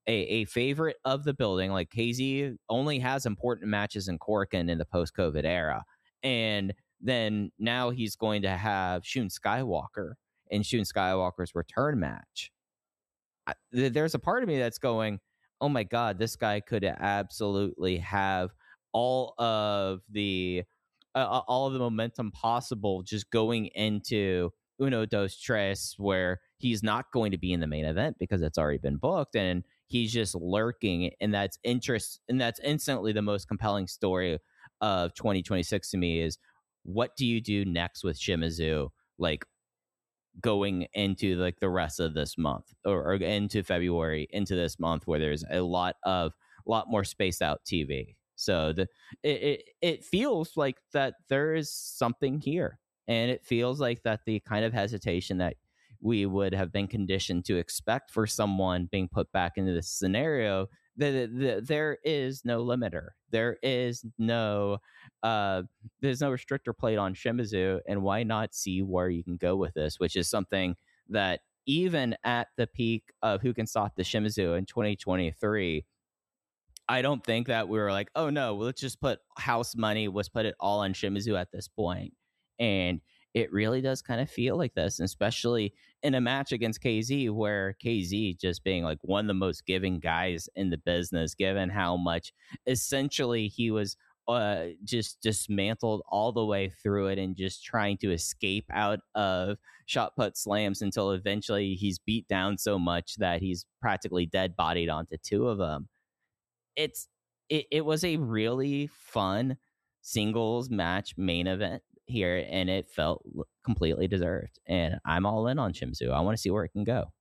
a favorite of the building. Like K Z only has important matches in Korakuen in the post-COVID era, and then now he's going to have Shun Skywalker in Shun Skywalker's return match. I, there's a part of me that's going, oh my God, this guy could absolutely have all of the uh, all of the momentum possible just going into Uno Dos Tres, where he's not going to be in the main event because it's already been booked, and he's just lurking, and that's interest, and that's instantly the most compelling story of twenty twenty-six to me is, what do you do next with Shimizu, like going into like the rest of this month or, or into February, into this month where there's a lot of lot more spaced out T V. So the it, it it feels like that there is something here, and it feels like that the kind of hesitation that we would have been conditioned to expect for someone being put back into this scenario, that the, the, there is no limiter. There is no uh, there's no restrictor plate on Shimizu, and why not see where you can go with this, which is something that even at the peak of Who Can Stop the Shimizu in twenty twenty-three, I don't think that we were like, oh no, let's just put house money, let's put it all on Shimizu at this point. And it really does kind of feel like this, especially in a match against K Z, where K Z just being like one of the most giving guys in the business, given how much essentially he was uh, just dismantled all the way through it and just trying to escape out of shot put slams until eventually he's beat down so much that he's practically dead bodied onto two of them. It's it, it was a really fun singles match main event here, and it felt completely deserved, and I'm all in on Shimizu. I want to see where it can go.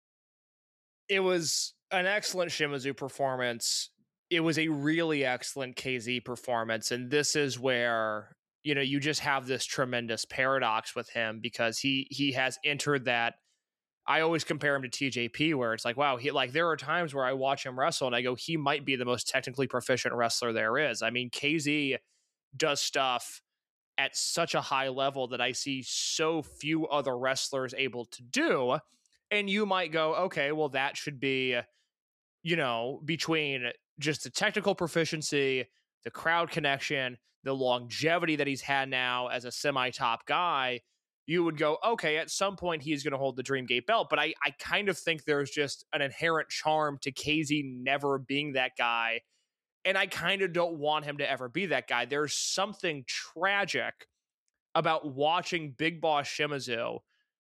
It was an excellent Shimizu performance. It was a really excellent K Z performance, and this is where, you know, you just have this tremendous paradox with him, because he he has entered that. I always compare him to T J P, where it's like, wow, he like there are times where I watch him wrestle and I go, he might be the most technically proficient wrestler there is. I mean, K Z does stuff at such a high level that I see so few other wrestlers able to do. And you might go, okay, well, that should be, you know, between just the technical proficiency, the crowd connection, the longevity that he's had now as a semi-top guy, you would go, okay, at some point he's going to hold the Dreamgate belt. But I, I kind of think there's just an inherent charm to K Z never being that guy. And I kind of don't want him to ever be that guy. There's something tragic about watching Big Boss Shimizu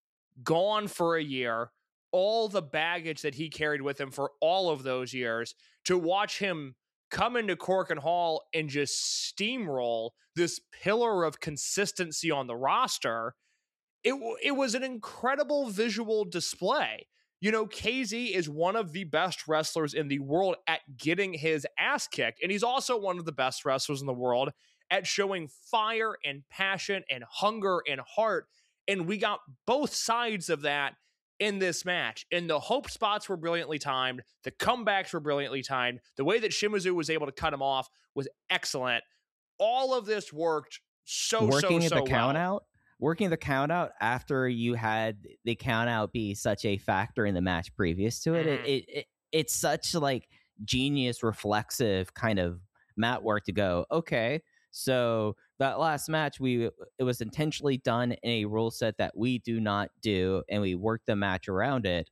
gone for a year, all the baggage that he carried with him for all of those years, to watch him come into Korakuen Hall and just steamroll this pillar of consistency on the roster. It, it was an incredible visual display. You know, K Z is one of the best wrestlers in the world at getting his ass kicked. And he's also one of the best wrestlers in the world at showing fire and passion and hunger and heart. And we got both sides of that in this match. And the hope spots were brilliantly timed. The comebacks were brilliantly timed. The way that Shimizu was able to cut him off was excellent. All of this worked so, working so, so the count well. out, working the count out after you had the count out be such a factor in the match previous to it. Mm-hmm. It, it, it it's such like genius reflexive kind of mat work to go, okay, so that last match, we it was intentionally done in a rule set that we do not do, and we worked the match around it.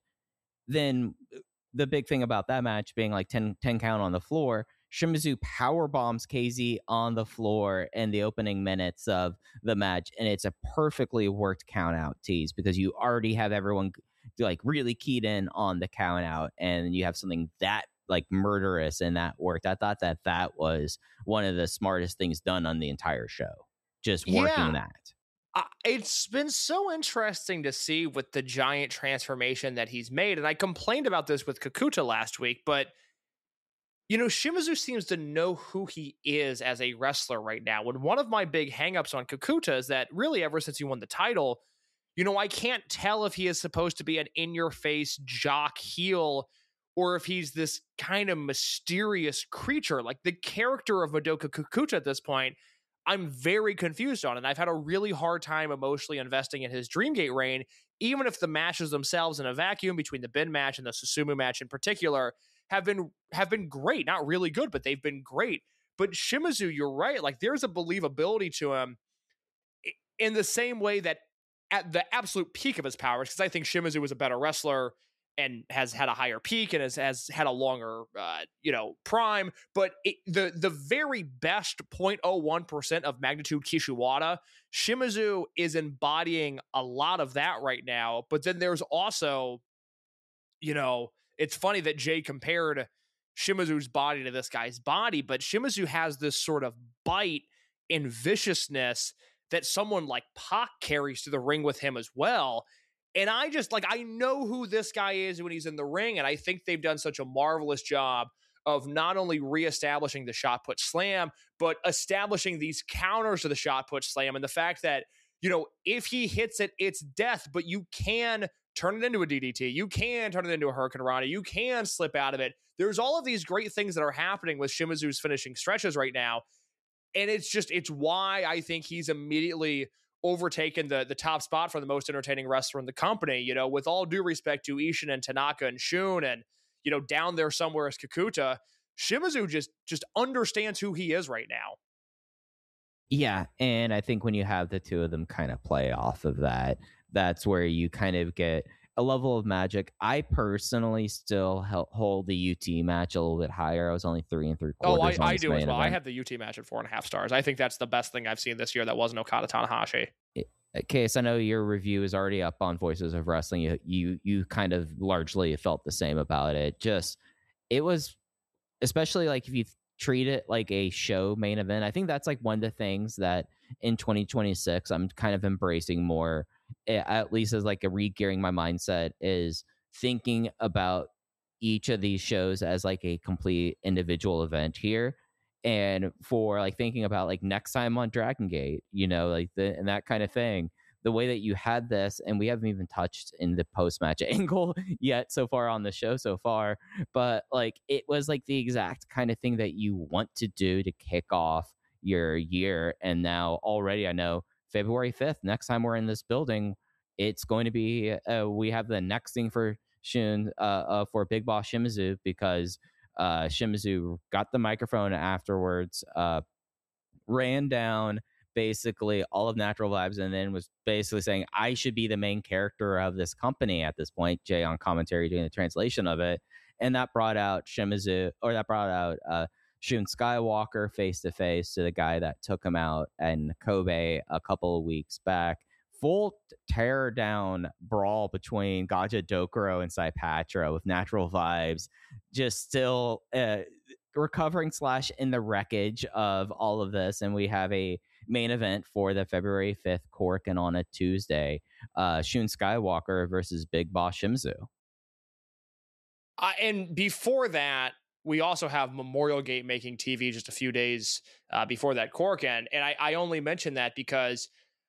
Then the big thing about that match being like ten, ten count on the floor, Shimizu power bombs K Z on the floor in the opening minutes of the match, and it's a perfectly worked count out tease because you already have everyone like really keyed in on the count out, and you have something that like murderous and that worked. I thought that that was one of the smartest things done on the entire show, just working Yeah. that. Uh, it's been so interesting to see with the giant transformation that he's made. And I complained about this with Kakuta last week, but you know, Shimizu seems to know who he is as a wrestler right now. And one of my big hangups on Kakuta is that really ever since he won the title, you know, I can't tell if he is supposed to be an in-your-face jock heel or if he's this kind of mysterious creature. Like the character of Madoka Kakuta at this point, I'm very confused on. And I've had a really hard time emotionally investing in his Dreamgate reign, even if the matches themselves in a vacuum between the Bin match and the Susumu match in particular have been have been great. Not really good, but they've been great. But Shimizu, you're right. Like there's a believability to him in the same way that at the absolute peak of his powers, because I think Shimizu was a better wrestler and has had a higher peak and has, has had a longer, uh, you know, prime. But it, the the very best zero point zero one percent of magnitude Kishiwada, Shimizu is embodying a lot of that right now. But then there's also, you know, it's funny that Jay compared Shimizu's body to this guy's body, but Shimizu has this sort of bite and viciousness that someone like Pac carries to the ring with him as well. And I just, like, I know who this guy is when he's in the ring, and I think they've done such a marvelous job of not only reestablishing the shot put slam, but establishing these counters to the shot put slam, and the fact that, you know, if he hits it, it's death, but you can turn it into a D D T, you can turn it into a Hurricane Rana, you can slip out of it. There's all of these great things that are happening with Shimizu's finishing stretches right now, and it's just, it's why I think he's immediately overtaken the the top spot for the most entertaining wrestler in the company. You know, with all due respect to Ishin and Tanaka and Shun, and, you know, down there somewhere is Kakuta, Shimizu just just understands who he is right now. Yeah, and I think when you have the two of them kind of play off of that, that's where you kind of get a level of magic. I personally still hel- hold the U T match a little bit higher. I was only three and three Oh, quarters. I, on I this do as main well. I event. have the U T match at four and a half stars. I think that's the best thing I've seen this year that wasn't Okada Tanahashi. Case, I know your review is already up on Voices of Wrestling. You you you kind of largely felt the same about it. Just it was, especially like if you treat it like a show main event. I think that's like one of the things that in twenty twenty-six I'm kind of embracing more, at least as like a re-gearing my mindset, is thinking about each of these shows as like a complete individual event here. And for like thinking about like next time on Dragon Gate, you know, like the and that kind of thing, the way that you had this, and we haven't even touched in the post-match angle yet so far on the show so far, but like it was like the exact kind of thing that you want to do to kick off your year. And now already I know February fifth, next time we're in this building, it's going to be, uh, we have the next thing for Shun, uh, uh, for Big Boss Shimizu, because uh, Shimizu got the microphone afterwards, uh, ran down basically all of Natural Vibes, and then was basically saying, I should be the main character of this company at this point. Jay on commentary doing the translation of it. And that brought out Shimizu, or that brought out uh, Shun Skywalker face to face to the guy that took him out in Kobe a couple of weeks back. Full tear down brawl between Gaja Dokuro and Saipatra with Natural Vibes just still uh, recovering slash in the wreckage of all of this. And we have a main event for the February fifth Korakuen on a Tuesday. Uh, Shun Skywalker versus Big Boss Shimizu. Uh, and before that, we also have Memorial Gate making T V just a few days uh, before that Korakuen. And I, I only mention that because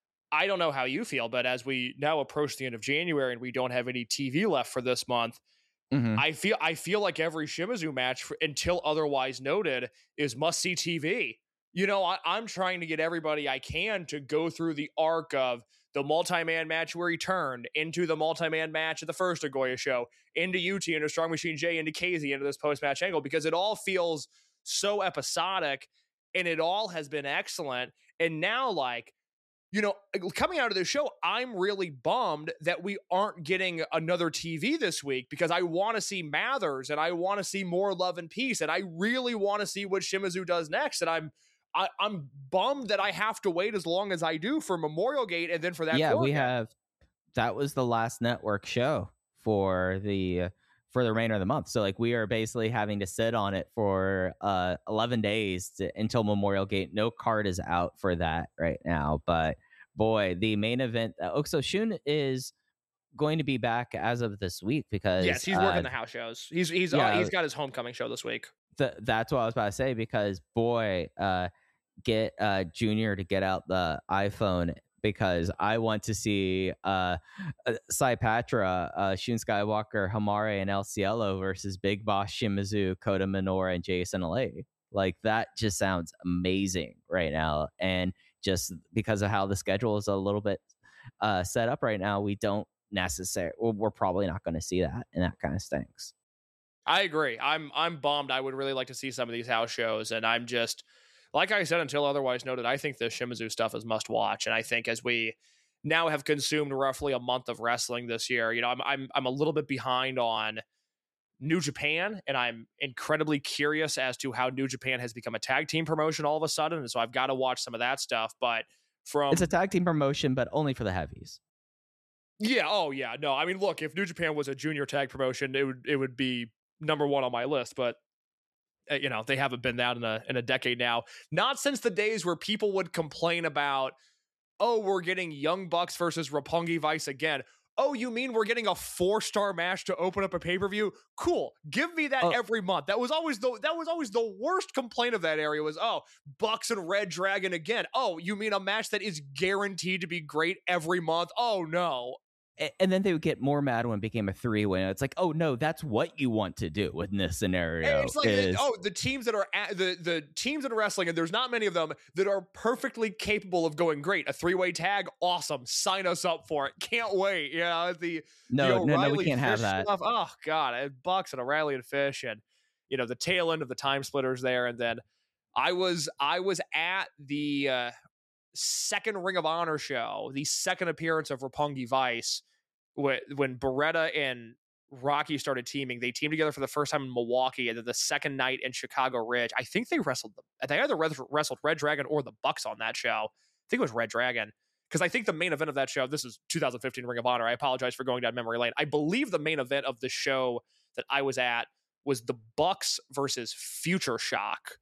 I don't know how you feel, but as we now approach the end of January and we don't have any T V left for this month, mm-hmm. I feel I feel like every Shimizu match, for, until otherwise noted, is must-see T V. You know, I, I'm trying to get everybody I can to go through the arc of the multi-man match where he turned, into the multi-man match at the first Nagoya show, into U T, into Strong Machine J, into K Z, into this post-match angle, because it all feels so episodic and it all has been excellent. And now, like, you know, coming out of this show, I'm really bummed that we aren't getting another T V this week, because I want to see Mathers and I want to see more Love and Peace, and I really want to see what Shimizu does next. And I'm I, I'm bummed that I have to wait as long as I do for Memorial Gate and then for that. Yeah, Korakuen. we have. That was the last network show for the uh, for the remainder of the month. So like we are basically having to sit on it for uh, eleven days to, until Memorial Gate. No card is out for that right now, but boy, the main event. Uh, oh, so Shun is going to be back as of this week, because yes, he's working uh, the house shows. He's he's yeah, uh, he's got his homecoming show this week. Th- that's what I was about to say, because boy, uh, get uh, Junior to get out the iPhone, because I want to see uh, uh, Saipatra, uh, Shun Skywalker, Hamare, and El Cielo versus Big Boss Shimizu, Kota Minoura, and Jason Alei. Like, that just sounds amazing right now. And just because of how the schedule is a little bit uh, set up right now, we don't necessarily, well, we're probably not going to see that, and that kind of stinks. I agree. I'm I'm bummed. I would really like to see some of these house shows, and I'm just, like I said, until otherwise noted, I think the Shimizu stuff is must watch. And I think as we now have consumed roughly a month of wrestling this year, you know, I'm I'm I'm a little bit behind on New Japan, and I'm incredibly curious as to how New Japan has become a tag team promotion all of a sudden. And so I've got to watch some of that stuff. But from it's a tag team promotion, but only for the heavies. Yeah. Oh, yeah. No, I mean, look, if New Japan was a junior tag promotion, it would it would be number one on my list. But uh, you know, they haven't been that in a in a decade now. Not since the days where people would complain about, oh, we're getting Young Bucks versus Roppongi Vice again. Oh, you mean we're getting a four-star match to open up a pay-per-view? Cool. Give me that oh. every month. That was always the that was always the worst complaint of that area was, oh, Bucks and Red Dragon again. Oh, you mean a match that is guaranteed to be great every month? Oh, no. And then they would get more mad when it became a three-way. It's like, oh no, that's what you want to do in this scenario. It's like, is... oh, the teams that are at, the the teams in wrestling, and there's not many of them that are perfectly capable of going great. A three-way tag, awesome. Sign us up for it. Can't wait. Yeah, the no, the no, no, we can't Fish have that. Stuff. Oh God, Bucks and O'Reilly and Fish, and you know the tail end of the Time Splitters there, and then I was I was at the uh, second Ring of Honor show, the second appearance of Roppongi Vice. When Beretta and Rocky started teaming, they teamed together for the first time in Milwaukee, and then the second night in Chicago Ridge. I think they wrestled them. They either wrestled Red Dragon or the Bucks on that show. I think it was Red Dragon, because I think the main event of that show, this is two thousand fifteen Ring of Honor. I apologize for going down memory lane. I believe the main event of the show that I was at was the Bucks versus Future Shock.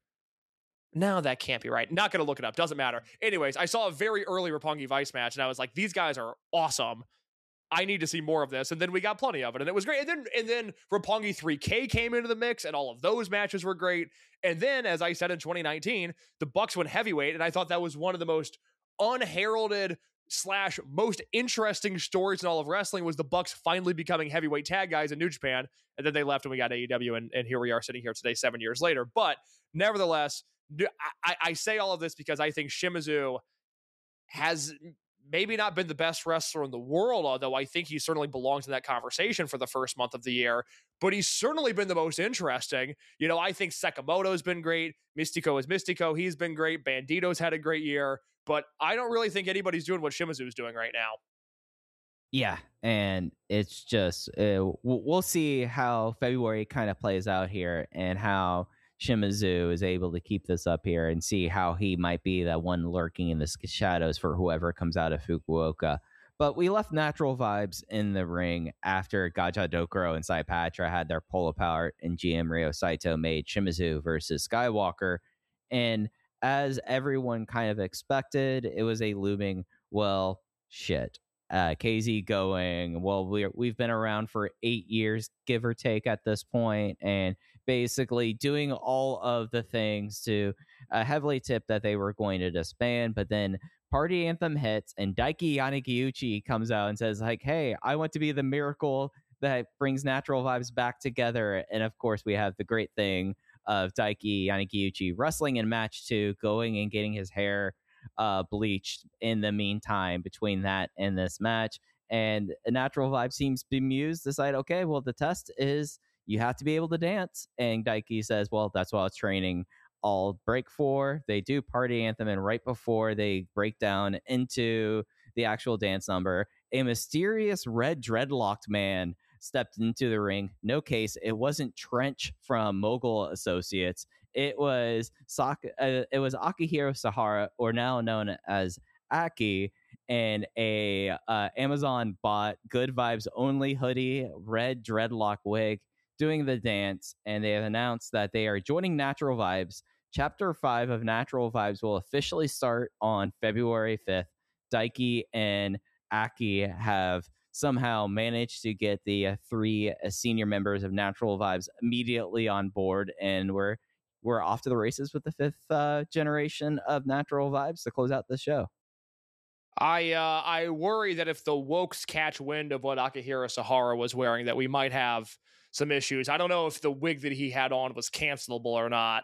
No, that can't be right. Not going to look it up. Doesn't matter. Anyways, I saw a very early Roppongi Vice match, and I was like, these guys are awesome. I need to see more of this. And then we got plenty of it, and it was great. And then and then Roppongi three K came into the mix, and all of those matches were great. And then, as I said in twenty nineteen, the Bucks went heavyweight, and I thought that was one of the most unheralded slash most interesting stories in all of wrestling, was the Bucks finally becoming heavyweight tag guys in New Japan. And then they left, and we got A E W, and, and here we are sitting here today, seven years later. But nevertheless, I, I say all of this because I think Shimizu has maybe not been the best wrestler in the world, although I think he certainly belongs in that conversation for the first month of the year, but he's certainly been the most interesting. You know, I think Sakamoto's been great. Mystico is Mystico. He's been great. Bandito's had a great year, but I don't really think anybody's doing what Shimizu's doing right now. Yeah, and it's just, uh, we'll see how February kind of plays out here and how Shimizu is able to keep this up here and see how he might be that one lurking in the shadows for whoever comes out of Fukuoka. But we left Natural Vibes in the ring after Gaja Dokuro and Sai Patra had their pull apart and G M Ryo Saito made Shimizu versus Skywalker. And as everyone kind of expected, it was a looming, well, shit. Uh, K Z going, well, we're, we've been around for eight years, give or take at this point, and basically doing all of the things to uh, heavily tip that they were going to disband. But then Party Anthem hits, and Daiki Yanagiuchi comes out and says, like, hey, I want to be the miracle that brings Natural Vibes back together. And of course, we have the great thing of Daiki Yanagiuchi wrestling in match two, going and getting his hair uh bleached in the meantime between that and this match. And a Natural Vibe seems bemused, decide, okay, well, the test is you have to be able to dance. And Daiki says, well, that's what I was training all break for. They do Party Anthem, and right before they break down into the actual dance number, a mysterious red dreadlocked man stepped into the ring. No case, it wasn't Trench from Mogul Associates. It was Saka, uh, it was Akihiro Sahara, or now known as Aki, and a uh, Amazon bought Good Vibes Only hoodie, red dreadlock wig, doing the dance. And they have announced that they are joining Natural Vibes. Chapter five of Natural Vibes will officially start on February fifth. Daiki and Aki have somehow managed to get the uh, three uh, senior members of Natural Vibes immediately on board, and we're we're off to the races with the fifth uh, generation of Natural Vibes to close out the show. I uh, I worry that if the wokes catch wind of what Akihiro Sahara was wearing, that we might have some issues. I don't know if the wig that he had on was cancelable or not.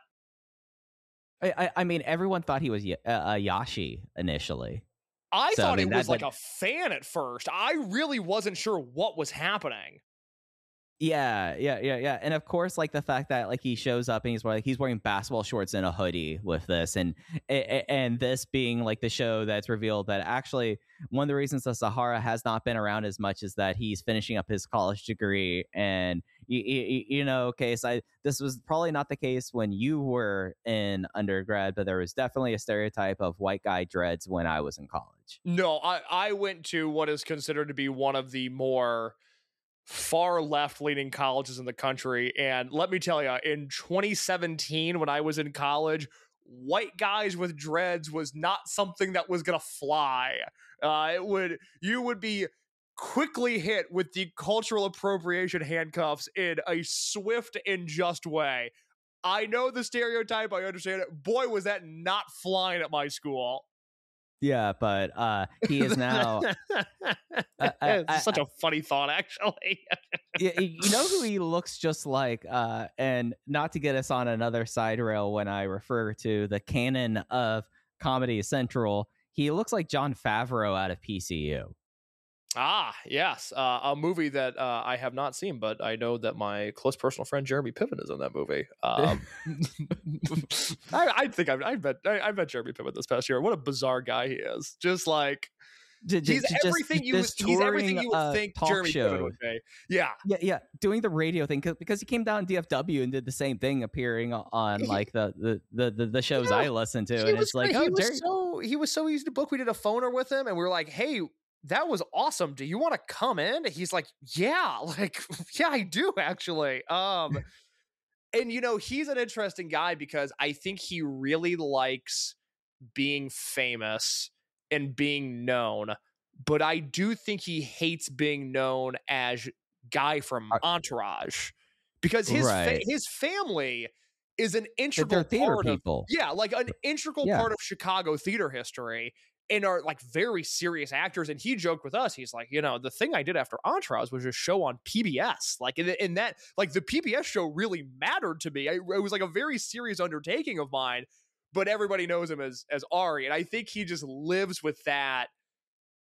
I, I, I mean, everyone thought he was y- uh, Yashi initially. I so, thought I mean, it was that, like that, a fan at first. I really wasn't sure what was happening. Yeah, yeah, yeah, yeah. And of course, like the fact that like he shows up and he's wearing, like, he's wearing basketball shorts and a hoodie with this, and and this being like the show that's revealed that actually one of the reasons that Sahara has not been around as much is that he's finishing up his college degree. And you, you, you know, case I this was probably not the case when you were in undergrad, but there was definitely a stereotype of white guy dreads when I was in college. No, I I went to what is considered to be one of the more far left-leaning colleges in the country, and let me tell you, in twenty seventeen when I was in college, white guys with dreads was not something that was gonna fly. Uh, it would you would be quickly hit with the cultural appropriation handcuffs in a swift and just way. I know the stereotype, I understand it. Boy, was that not flying at my school. Yeah, but uh, he is now. uh, I, it's I, such I, a funny thought, actually. You know who he looks just like, uh, and not to get us on another side rail when I refer to the canon of Comedy Central, he looks like Jon Favreau out of P C U. Ah, yes, uh, a movie that uh, I have not seen, but I know that my close personal friend Jeremy Piven is in that movie. Um, I, I think I've, I bet I, I met Jeremy Piven this past year. What a bizarre guy he is! Just like just, he's just, everything you just he's everything you would uh, think Jeremy show. Piven would be. Yeah, yeah, yeah. Doing the radio thing because he came down to D F W and did the same thing, appearing on like the the the, the, the shows yeah, I listened to, and it's like, great. oh, he was Jerry- so he was so easy to book. We did a phoner with him, and we were like, hey. That was awesome. Do you want to come in? He's like, yeah, like, yeah, I do actually. Um, and you know, he's an interesting guy because I think he really likes being famous and being known, but I do think he hates being known as guy from Entourage because his right. fa- his family is an integral theater part people. of yeah, like an integral yeah. part of Chicago theater history. And are like very serious actors. And he joked with us. He's like, you know, the thing I did after Entourage was a show on P B S. Like in, in that, like the P B S show really mattered to me. I, it was like a very serious undertaking of mine, but everybody knows him as, as Ari. And I think he just lives with that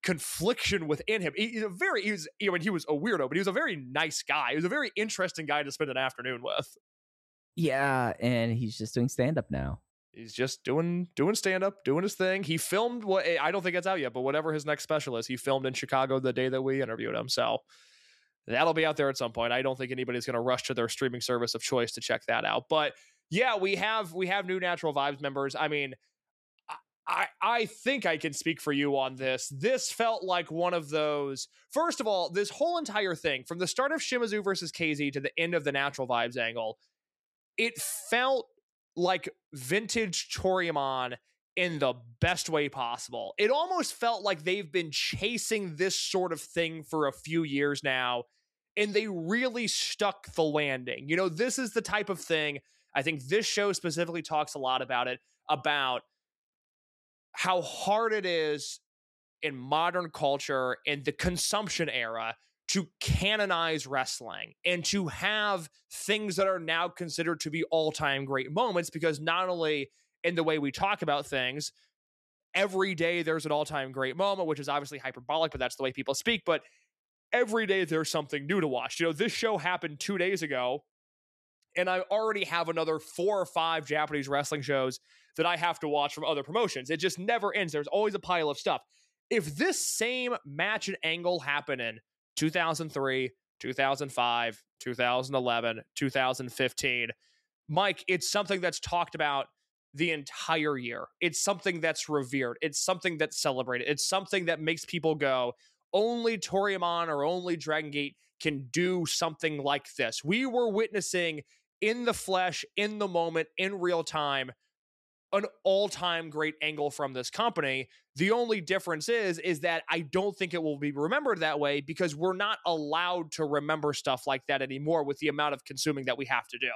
confliction within him. He, he's a very, he was, you know, and he was a weirdo, but he was a very nice guy. He was a very interesting guy to spend an afternoon with. Yeah, and he's just doing stand-up now. He's just doing doing stand-up, doing his thing. He filmed what I don't think it's out yet, but whatever his next special is, he filmed in Chicago the day that we interviewed him. So that'll be out there at some point. I don't think anybody's going to rush to their streaming service of choice to check that out. But yeah, we have we have new Natural Vibes members. I mean, I I think I can speak for you on this. This felt like one of those. First of all, this whole entire thing, from the start of Shimizu versus K Z to the end of the Natural Vibes angle, it felt like vintage Toryumon in the best way possible. It almost felt like they've been chasing this sort of thing for a few years now, and they really stuck the landing. You know, this is the type of thing, I think this show specifically talks a lot about it, about how hard it is in modern culture and the consumption era to canonize wrestling and to have things that are now considered to be all-time great moments, because not only in the way we talk about things, every day there's an all-time great moment, which is obviously hyperbolic, but that's the way people speak, but every day there's something new to watch. You know, this show happened two days ago, and I already have another four or five Japanese wrestling shows that I have to watch from other promotions. It just never ends. There's always a pile of stuff. If this same match and angle happened in two thousand three, two thousand five, two thousand eleven, two thousand fifteen, Mike, it's something that's talked about the entire year. It's something that's revered. It's something that's celebrated. It's something that makes people go, only Toryumon or only Dragon Gate can do something like this. We were witnessing in the flesh, in the moment, in real time, an all-time great angle from this company. The only difference is, is that I don't think it will be remembered that way, because we're not allowed to remember stuff like that anymore with the amount of consuming that we have to do.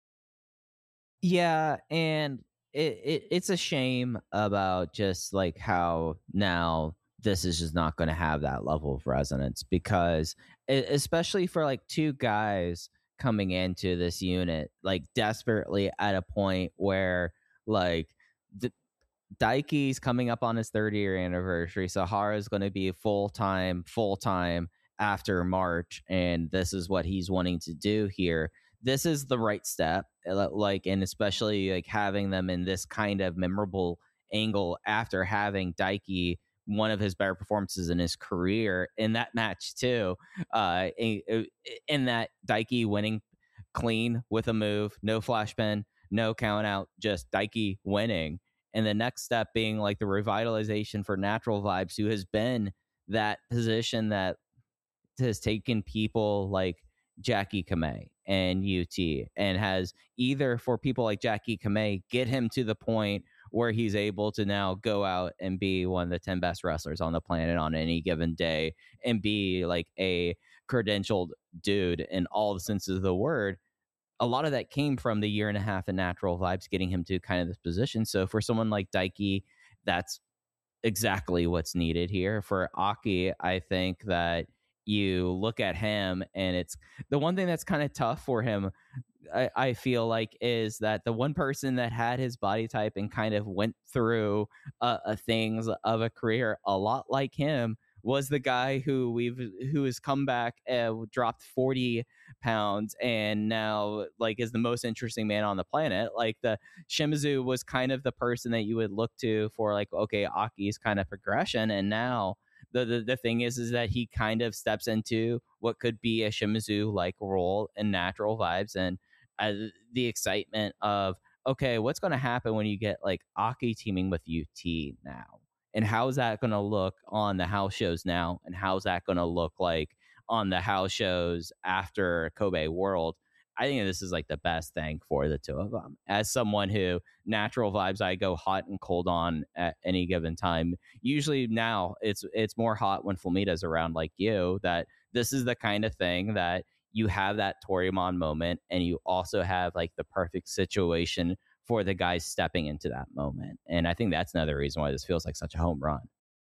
Yeah, and it, it it's a shame about just like how now this is just not going to have that level of resonance, because it, especially for like two guys coming into this unit, like desperately at a point where like the Daiki's coming up on his thirty year anniversary. Sahara's going to be full time, full time after March, and this is what he's wanting to do here. This is the right step, like, and especially like having them in this kind of memorable angle after having Daiki, one of his better performances in his career, in that match too. Uh, in, in that Daiki winning clean with a move, no flash pin, no count out, just Daiki winning. And the next step being like the revitalization for Natural Vibes, who has been that position that has taken people like Jackie Kamei and U T, and has either for people like Jackie Kamei get him to the point where he's able to now go out and be one of the ten best wrestlers on the planet on any given day and be like a credentialed dude in all the senses of the word. A lot of that came from the year and a half in Natural Vibes getting him to kind of this position. So for someone like Daiki, that's exactly what's needed here. For Aki, I think that you look at him, and it's the one thing that's kind of tough for him, I, I feel like, is that the one person that had his body type and kind of went through uh, uh, things of a career a lot like him was the guy who we've who has come back and dropped forty pounds and now like is the most interesting man on the planet. Like the Shimizu was kind of the person that you would look to for like, okay, Aki's kind of progression, and now the the, the thing is is that he kind of steps into what could be a Shimizu like role in Natural Vibes, and uh, the excitement of, okay, what's going to happen when you get like Aki teaming with U T now? And how's that going to look on the house shows now? And how's that going to look like on the house shows after Kobe World? I think this is like the best thing for the two of them. As someone who Natural Vibes, I go hot and cold on at any given time. Usually now it's it's more hot when Flamita's around, like you, that this is the kind of thing that you have that Toryumon moment, and you also have like the perfect situation for the guys stepping into that moment. And I think that's another reason why this feels like such a home run.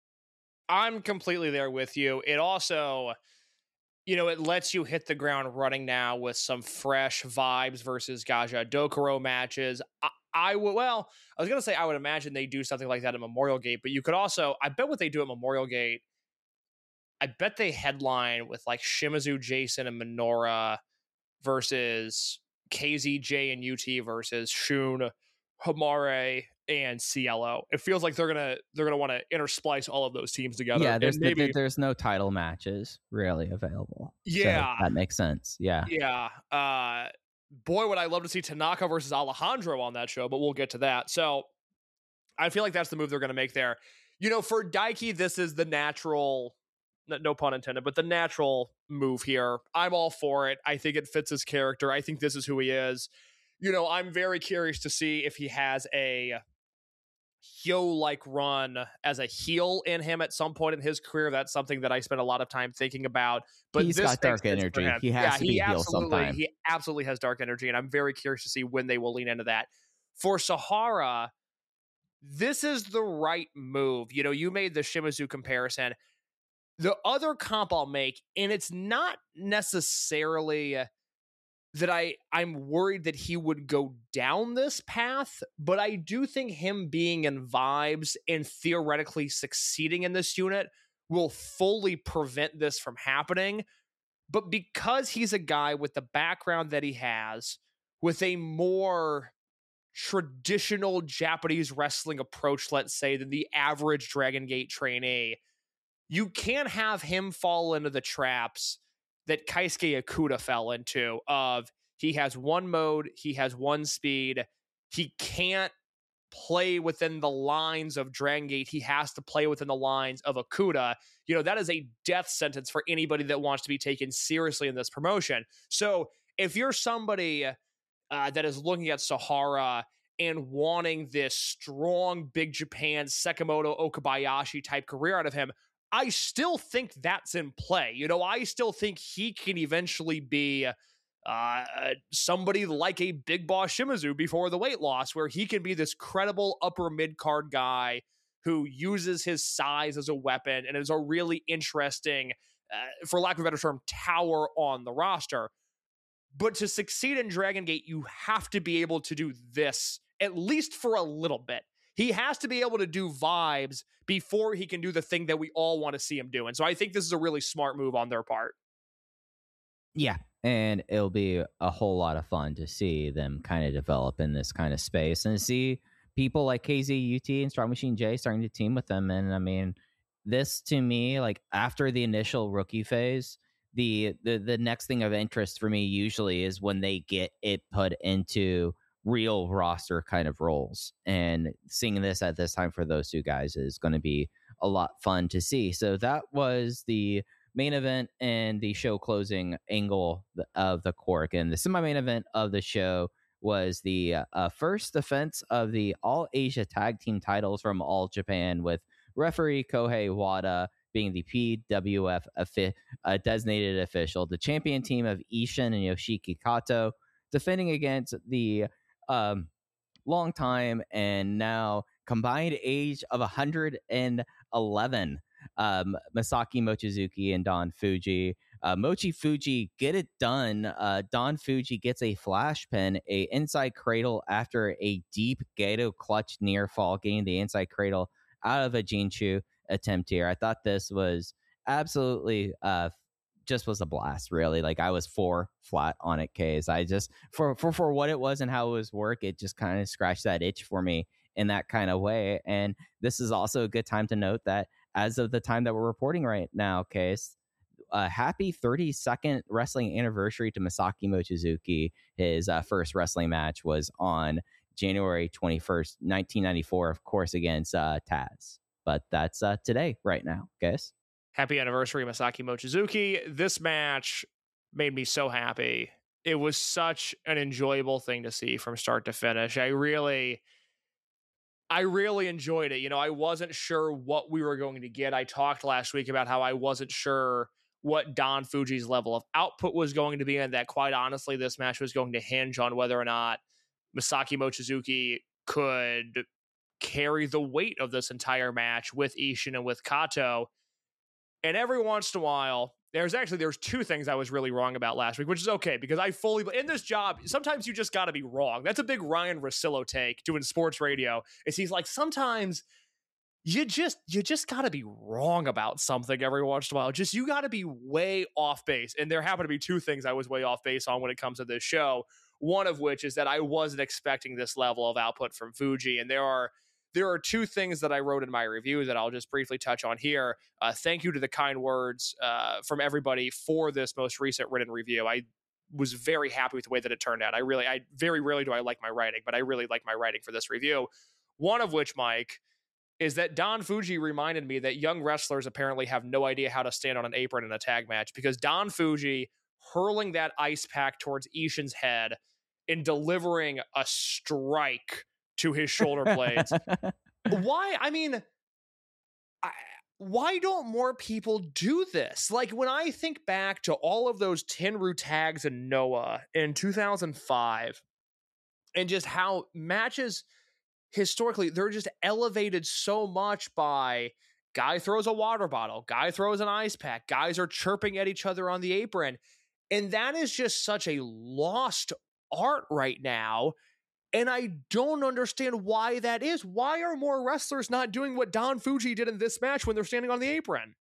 I'm completely there with you. It also, you know, it lets you hit the ground running now with some fresh vibes versus Gaja Dokuro matches. I, I would, well, I was going to say I would imagine they do something like that at Memorial Gate, but you could also, I bet what they do at Memorial Gate I bet they headline with like Shimizu, Jason, and Minoura versus K Z J and U T versus Shun, Hamare, and Cielo. It feels like they're gonna they're gonna want to intersplice all of those teams together. Yeah, there's maybe, there, there's no title matches really available. Yeah, so that makes sense. Yeah, yeah. Uh, boy, would I love to see Tanaka versus Alejandro on that show, but we'll get to that. So I feel like that's the move they're gonna make there. You know, for Daiki, this is the natural. No pun intended, but the natural move here. I'm all for it. I think it fits his character. I think this is who he is. You know, I'm very curious to see if he has a Hyo-like run as a heel in him at some point in his career. That's something that I spent a lot of time thinking about. But he's this got dark energy. He has yeah, to be he heel absolutely, sometime. He absolutely has dark energy, and I'm very curious to see when they will lean into that. For Sahara, this is the right move. You know, you made the Shimizu comparison. The other comp I'll make, and it's not necessarily that I, I'm worried that he would go down this path, but I do think him being in Vibes and theoretically succeeding in this unit will fully prevent this from happening. But because he's a guy with the background that he has, with a more traditional Japanese wrestling approach, let's say, than the average Dragon Gate trainee, you can't have him fall into the traps that Keisuke Ikuta fell into of he has one mode, he has one speed, he can't play within the lines of Dragon Gate, he has to play within the lines of Ikuta. You know, that is a death sentence for anybody that wants to be taken seriously in this promotion. So if you're somebody uh, that is looking at Sahara and wanting this strong Big Japan Sekimoto Okabayashi type career out of him, I still think that's in play. You know, I still think he can eventually be uh, somebody like a Big Boss Shimizu before the weight loss, where he can be this credible upper mid-card guy who uses his size as a weapon and is a really interesting, uh, for lack of a better term, tower on the roster. But to succeed in Dragon Gate, you have to be able to do this, at least for a little bit. He has to be able to do Vibes before he can do the thing that we all want to see him do. And so I think this is a really smart move on their part. Yeah, and it'll be a whole lot of fun to see them kind of develop in this kind of space and see people like K Z, U T, and Strong Machine J starting to team with them. And I mean, this to me, like after the initial rookie phase, the the, the next thing of interest for me usually is when they get it put into real roster kind of roles, and seeing this at this time for those two guys is going to be a lot fun to see. So that was the main event and the show closing angle of the Cork, and the semi-main event of the show was the uh, first defense of the All Asia Tag Team titles from All Japan, with referee Kohei Wada being the P W F affi- uh, designated official. The champion team of Ishin and Yoshiki Kato defending against the um, long time and now combined age of one hundred eleven, um, Masaki Mochizuki and Don Fuji. Uh, Mochi Fuji get it done. Uh, Don Fuji gets a flash pin, a inside cradle after a deep Gato clutch near fall, getting the inside cradle out of a Jinchu attempt here. I thought this was absolutely uh, just was a blast, really. Like, I was four flat on it, Case. I just, for, for, for what it was and how it was work, it just kind of scratched that itch for me in that kind of way. And this is also a good time to note that as of the time that we're reporting right now, Case, a happy thirty-second wrestling anniversary to Masaki Mochizuki. His uh, first wrestling match was on January twenty-first, nineteen ninety-four, of course, against uh, Taz. But that's uh, today, right now, guys. Happy anniversary, Masaki Mochizuki. This match made me so happy. It was such an enjoyable thing to see from start to finish. I really... I really enjoyed it. You know, I wasn't sure what we were going to get. I talked last week about how I wasn't sure what Don Fuji's level of output was going to be, and that quite honestly, this match was going to hinge on whether or not Masaki Mochizuki could carry the weight of this entire match with Ishin and with Kato. And every once in a while, there's actually, there's two things I was really wrong about last week, which is okay, because I fully, in this job, sometimes you just got to be wrong. That's a big Ryan Russillo take doing sports radio, is he's like, sometimes you just you just got to be wrong about something every once in a while. Just you got to be way off base. And there happen to be two things I was way off base on when it comes to this show. One of which is that I wasn't expecting this level of output from Fuji. And there are there are two things that I wrote in my review that I'll just briefly touch on here. Uh, thank you to the kind words uh, from everybody for this most recent written review. I was very happy with the way that it turned out. I really, I very rarely do I like my writing, but I really like my writing for this review. One of which, Mike, is that Don Fuji reminded me that young wrestlers apparently have no idea how to stand on an apron in a tag match, because Don Fuji hurling that ice pack towards Ishin's head and delivering a strike to his shoulder blades. Why? I mean, I, why don't more people do this? Like, when I think back to all of those Tenryu tags in Noah in two thousand five, and just how matches historically, they're just elevated so much by guy throws a water bottle, guy throws an ice pack, guys are chirping at each other on the apron. And that is just such a lost art right now. And I don't understand why that is. Why are more wrestlers not doing what Don Fuji did in this match when they're standing on the apron?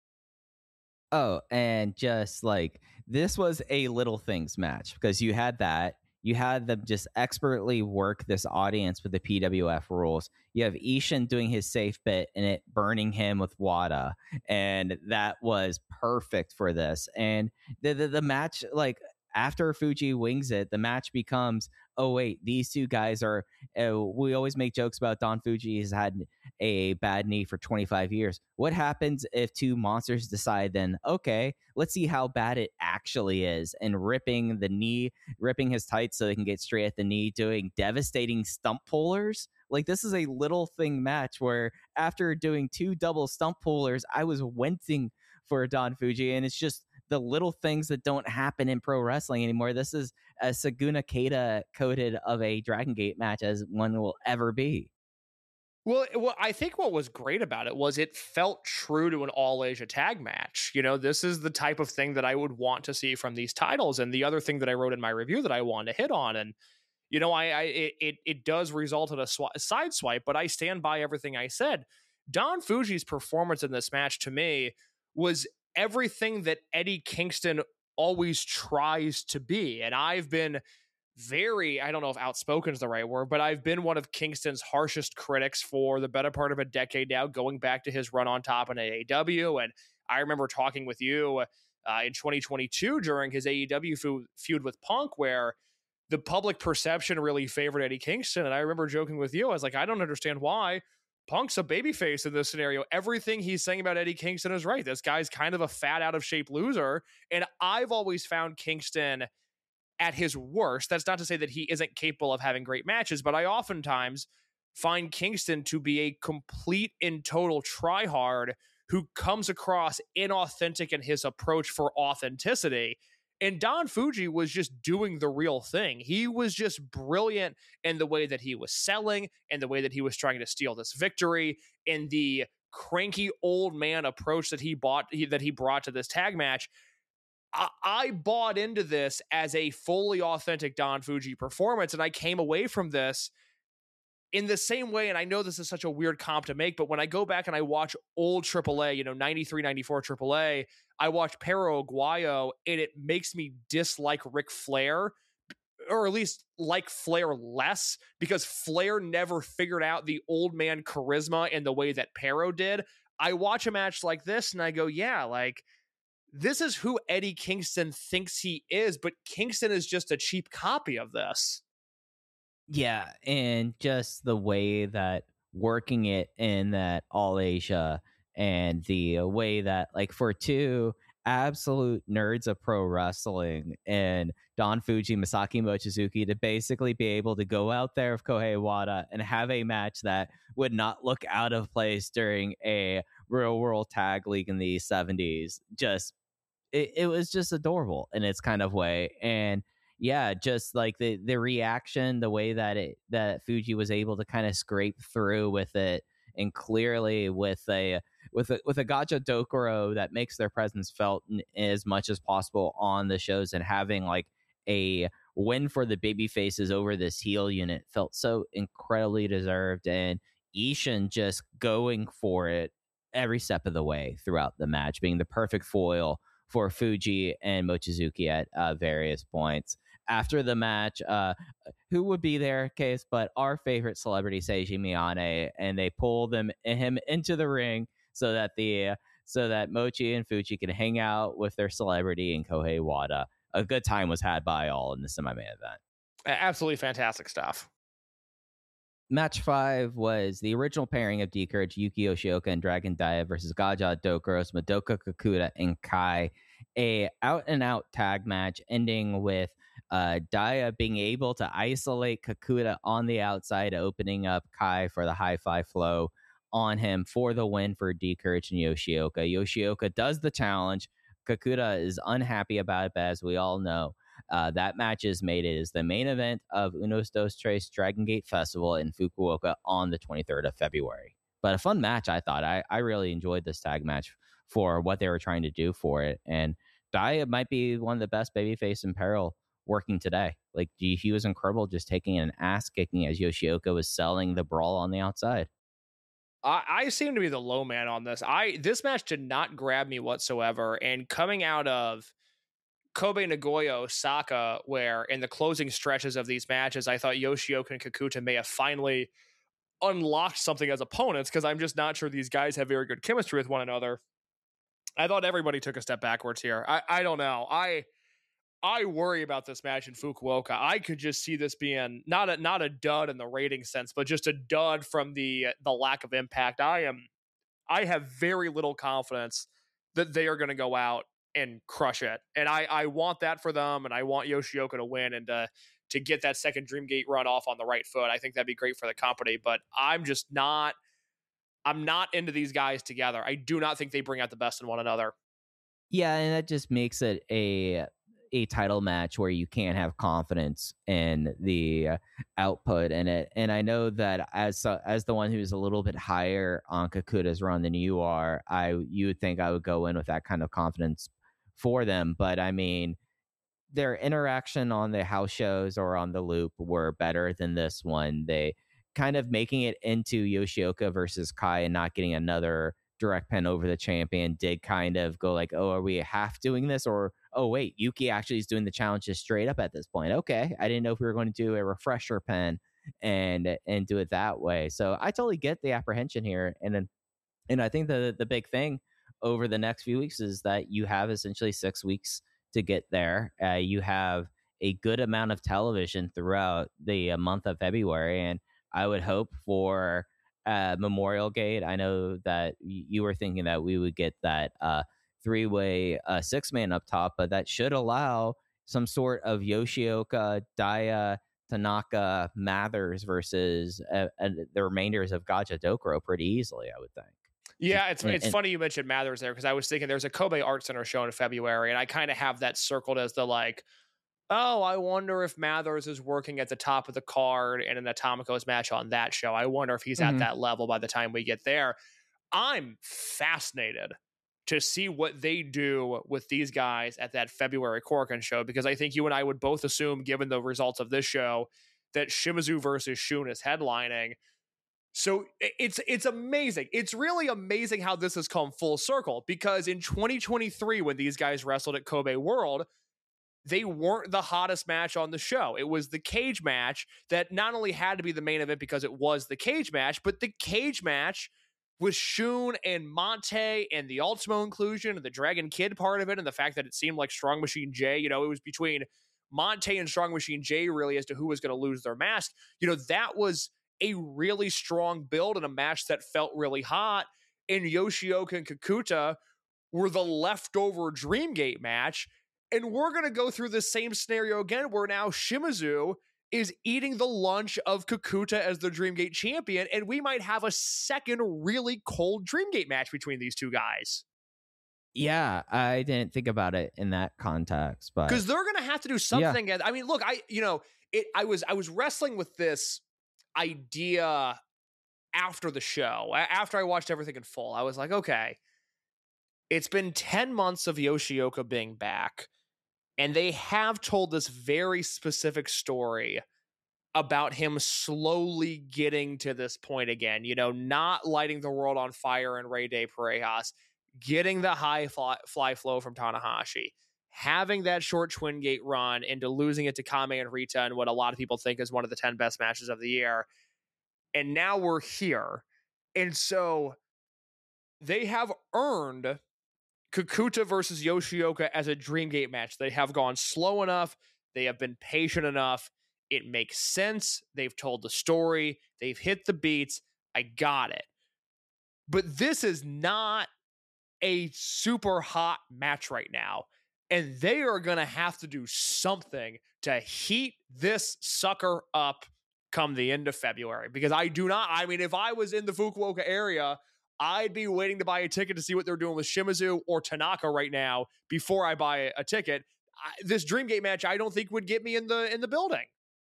Oh, and just like, this was a little things match, because you had that. You had them just expertly work this audience with the P W F rules. You have Ishin doing his safe bit and it burning him with Wada. And that was perfect for this. And the, the, the match, like, after Fuji wings it, the match becomes, oh, wait, these two guys are, uh, we always make jokes about Don Fuji has had a bad knee for twenty-five years. What happens if two monsters decide then, okay, let's see how bad it actually is, and ripping the knee, ripping his tights so they can get straight at the knee, doing devastating stump pullers? Like, this is a little thing match where after doing two double stump pullers, I was wincing for Don Fuji, and it's just the little things that don't happen in pro wrestling anymore. This is as Saguna Keita coded of a Dragon Gate match as one will ever be. Well, well, I think what was great about it was it felt true to an All Asia tag match. You know, this is the type of thing that I would want to see from these titles. And the other thing that I wrote in my review that I wanted to hit on, and you know, I, I it it does result in a, sw- a side swipe, but I stand by everything I said. Don Fuji's performance in this match to me was everything that Eddie Kingston always tries to be. And I've been very, I don't know if outspoken is the right word, but I've been one of Kingston's harshest critics for the better part of a decade now, going back to his run on top in A E W. And I remember talking with you uh, in twenty twenty-two during his A E W feud, feud with Punk, where the public perception really favored Eddie Kingston. And I remember joking with you, I was like, I don't understand why. Punk's a babyface in this scenario. Everything he's saying about Eddie Kingston is right. This guy's kind of a fat, out of shape loser. And I've always found Kingston at his worst. That's not to say that he isn't capable of having great matches, but I oftentimes find Kingston to be a complete and total tryhard who comes across inauthentic in his approach for authenticity. And Don Fuji was just doing the real thing. He was just brilliant in the way that he was selling and the way that he was trying to steal this victory, and the cranky old man approach that he bought he, that he brought to this tag match. I, I bought into this as a fully authentic Don Fuji performance, and I came away from this in the same way. And I know this is such a weird comp to make, but when I go back and I watch old triple A, you know, ninety-three, ninety-four triple A, I watch Perro Aguayo, and it makes me dislike Ric Flair, or at least like Flair less, because Flair never figured out the old man charisma in the way that Perro did. I watch a match like this and I go, yeah, like, this is who Eddie Kingston thinks he is, but Kingston is just a cheap copy of this. Yeah, and just the way that working it in that All Asia, and the way that, like, for two absolute nerds of pro wrestling and Don Fuji, Masaki Mochizuki, to basically be able to go out there with Kohei Wada and have a match that would not look out of place during a real world tag league in the seventies. Just, it, it was just adorable in its kind of way. And yeah, just like the, the reaction, the way that it, that Fuji was able to kind of scrape through with it, and clearly with a with a with a Gacha Dokuro that makes their presence felt n- as much as possible on the shows, and having like a win for the baby faces over this heel unit felt so incredibly deserved. And Ishin just going for it every step of the way throughout the match, being the perfect foil for Fuji and Mochizuki at uh, various points. After the match, uh, who would be there, Case, but our favorite celebrity, Seiji Miyane, and they pull them him into the ring so that the so that Mochi and Fuji can hang out with their celebrity and Kohei Wada. A good time was had by all in the semi-main event. Absolutely fantastic stuff. Match five was the original pairing of D-Courage, Yuki Yoshioka, and Dragon Dia versus Gaja Dokros, Madoka Kakuta, and Kai. A out-and-out tag match ending with uh, Dia being able to isolate Kakuta on the outside, opening up Kai for the high-five flow on him for the win for D-Courage and Yoshioka. Yoshioka does the challenge. Kakuta is unhappy about it, but as we all know, Uh, that match is made. It is the main event of Unos Dos Tres Dragon Gate Festival in Fukuoka on the twenty-third of February. But a fun match, I thought. I, I really enjoyed this tag match for what they were trying to do for it. And Dia might be one of the best babyface in peril working today. Like, he was incredible just taking an ass kicking as Yoshioka was selling the brawl on the outside. I, I seem to be the low man on this. I This match did not grab me whatsoever. And coming out of Kobe, Nagoya, Osaka, where in the closing stretches of these matches, I thought Yoshioka and Kakuta may have finally unlocked something as opponents, because I'm just not sure these guys have very good chemistry with one another. I thought everybody took a step backwards here. I, I don't know. I I worry about this match in Fukuoka. I could just see this being not a not a dud in the rating sense, but just a dud from the the lack of impact. I am I have very little confidence that they are going to go out and crush it. And I, I want that for them, and I want Yoshioka to win and to, to get that second Dreamgate run off on the right foot. I think that'd be great for the company, but I'm just not, I'm not into these guys together. I do not think they bring out the best in one another. Yeah, and that just makes it a a title match where you can't have confidence in the uh, output in it. And I know that as uh, as the one who's a little bit higher on Kakuta's run than you are, I you would think I would go in with that kind of confidence for them. But I mean, their interaction on the house shows or on the loop were better than this one. They kind of making it into Yoshioka versus Kai and not getting another direct pin over the champion did kind of go like, oh, are we half doing this? Or, oh, wait, Yuki actually is doing the challenge just straight up at this point. Okay, I didn't know if we were going to do a refresher pin and and do it that way. So I totally get the apprehension here. And then, and I think the the big thing over the next few weeks is that you have essentially six weeks to get there. Uh, you have a good amount of television throughout the uh, month of February, and I would hope for uh, Memorial Gate. I know that y- you were thinking that we would get that uh, three-way uh, six-man up top, but that should allow some sort of Yoshioka, Dia, Tanaka, Mathers versus uh, uh, the remainders of Gaja Dokuro pretty easily, I would think. Yeah, it's And- it's and- funny you mentioned Mathers there, because I was thinking there's a Kobe Art Center show in February, and I kind of have that circled as the like, oh, I wonder if Mathers is working at the top of the card in an Atomicos match on that show. I wonder if he's Mhm. at that level by the time we get there. I'm fascinated to see what they do with these guys at that February Korakuen show, because I think you and I would both assume, given the results of this show, that Shimizu versus Shun is headlining. So it's it's amazing. It's really amazing how this has come full circle, because in twenty twenty-three, when these guys wrestled at Kobe World, they weren't the hottest match on the show. It was the cage match that not only had to be the main event because it was the cage match, but the cage match with Shun and Monte and the Ultimo inclusion and the Dragon Kid part of it, and the fact that it seemed like Strong Machine J, you know, it was between Monte and Strong Machine J really as to who was going to lose their mask. You know, that was a really strong build and a match that felt really hot. And Yoshioka and Kakuta were the leftover Dreamgate match. And we're going to go through the same scenario again, where now Shimizu is eating the lunch of Kakuta as the Dreamgate champion, and we might have a second really cold Dreamgate match between these two guys. Yeah, I didn't think about it in that context, but Because they're going to have to do something. I mean, look, I you know, it. I was I was wrestling with this idea after the show, after I watched everything in full. I was like, okay, it's been ten months of Yoshioka being back, and they have told this very specific story about him slowly getting to this point again, you know, not lighting the world on fire in Rey de Parejas, getting the high fly, fly flow from Tanahashi, having that short twin gate run into losing it to Kame and Rita in what a lot of people think is one of the ten best matches of the year. And now we're here. And so they have earned Kakuta versus Yoshioka as a Dream Gate match. They have gone slow enough. They have been patient enough. It makes sense. They've told the story. They've hit the beats. I got it. But this is not a super hot match right now. And they are going to have to do something to heat this sucker up come the end of February. Because I do not, I mean, if I was in the Fukuoka area, I'd be waiting to buy a ticket to see what they're doing with Shimizu or Tanaka right now before I buy a, a ticket. I, this Dreamgate match, I don't think would get me in the in the building.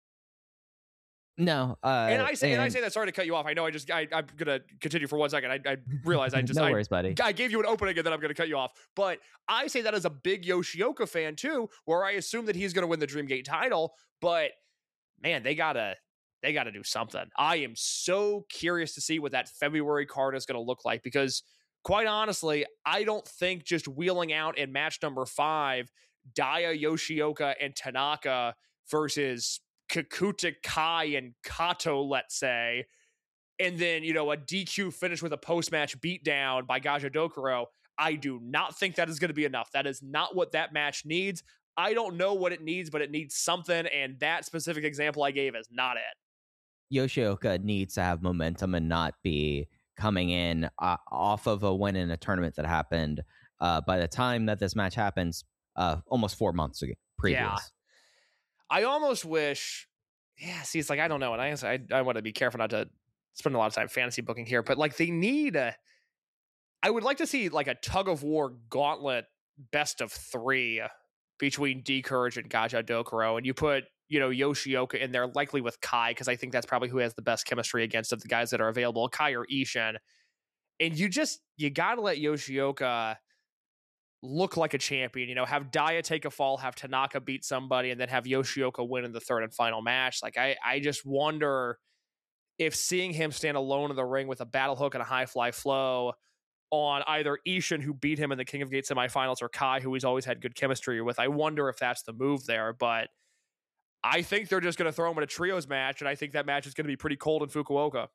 No, uh, and I say and, and I say that. Sorry to cut you off. I know. I just I, I'm gonna continue for one second. I, I realize I just no I, worries, buddy. I gave you an opening and then I'm gonna cut you off. But I say that as a big Yoshioka fan too, where I assume that he's gonna win the Dreamgate title. But man, they gotta they gotta do something. I am so curious to see what that February card is gonna look like because, quite honestly, I don't think just wheeling out in match number five, Daya, Yoshioka, and Tanaka versus Kakuta, Kai, and Kato, let's say, and then, you know, a D Q finish with a post-match beatdown by Gaja Dokuro. I do not think that is going to be enough. That is not what that match needs. I don't know what it needs, but it needs something, and that specific example I gave is not it. Yoshioka needs to have momentum and not be coming in uh, off of a win in a tournament that happened uh, by the time that this match happens uh, almost four months ago previous. Yeah. I almost wish, yeah, see, it's like, I don't know. And I, I, I want to be careful not to spend a lot of time fantasy booking here, but like they need a, I would like to see like a tug of war gauntlet best of three between D Courage and Gaja Dokuro. And you put, you know, Yoshioka in there, likely with Kai, because I think that's probably who has the best chemistry against of the guys that are available, Kai or Ishin. And you just, you got to let Yoshioka look like a champion, you know, have Daya take a fall, have Tanaka beat somebody, and then have Yoshioka win in the third and final match. Like, I, I just wonder if seeing him stand alone in the ring with a battle hook and a high fly flow on either Ishin, who beat him in the King of Gate semifinals, or Kai, who he's always had good chemistry with, I wonder if that's the move there. But I think they're just going to throw him in a trios match, and I think that match is going to be pretty cold in Fukuoka.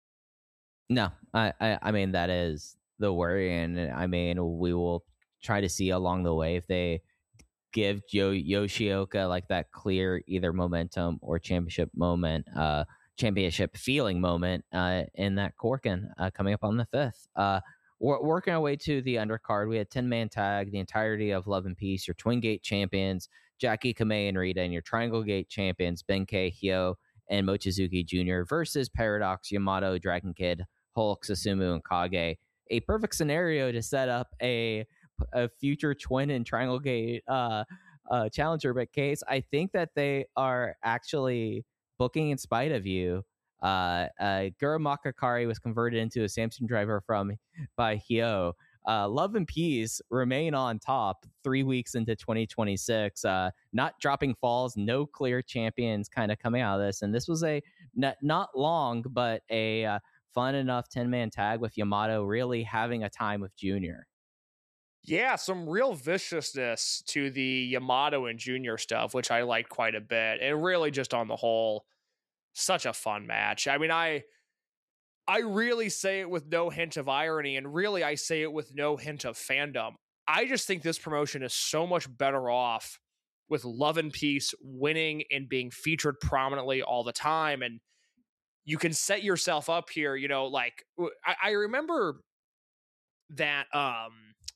No, I, I, I mean, that is the worry, and I mean, we will try to see along the way if they give Yo- Yoshioka like that clear either momentum or championship moment, uh, championship feeling moment uh, in that Korakuen uh, coming up on the fifth. Uh, we're working our way to the undercard. We had ten-man tag, the entirety of Love and Peace, your Twin Gate champions, Jackie, Kamei, and Rita, and your Triangle Gate champions, Benkei, Hyo, and Mochizuki Junior versus Paradox, Yamato, Dragon Kid, Hulk, Susumu, and Kage. A perfect scenario to set up a a future twin and Triangle Gate uh, uh, challenger. But Case, I think that they are actually booking in spite of you. Uh, uh, Guru Makakari was converted into a Samson driver from by Hyo. Uh, Love and Peace remain on top three weeks into twenty twenty-six, uh, not dropping falls, no clear champions kind of coming out of this. And this was a not, not long, but a uh, fun enough ten-man tag with Yamato really having a time with Junior. Yeah, some real viciousness to the Yamato and Junior stuff, which I liked quite a bit. And really just on the whole, such a fun match. I mean, I I really say it with no hint of irony, and really I say it with no hint of fandom. I just think this promotion is so much better off with Love and Peace winning and being featured prominently all the time. And you can set yourself up here, you know, like I, I remember that um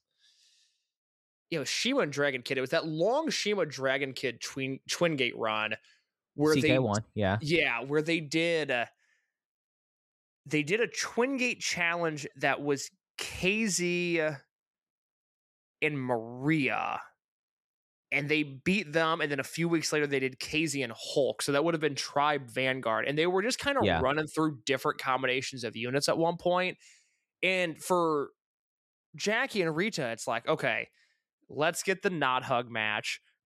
you know, Shima and Dragon Kid. It was that long Shima Dragon Kid twin Twin Gate run where C K one, they yeah, yeah, where they did uh, they did a Twin Gate challenge that was K Z and Maria, and they beat them. And then a few weeks later, they did K Z and Hulk. So that would have been Tribe Vanguard, and they were just kind of yeah. running through different combinations of units at one point. And for Jackie and Rita, it's like, okay, let's get the Not Hug match.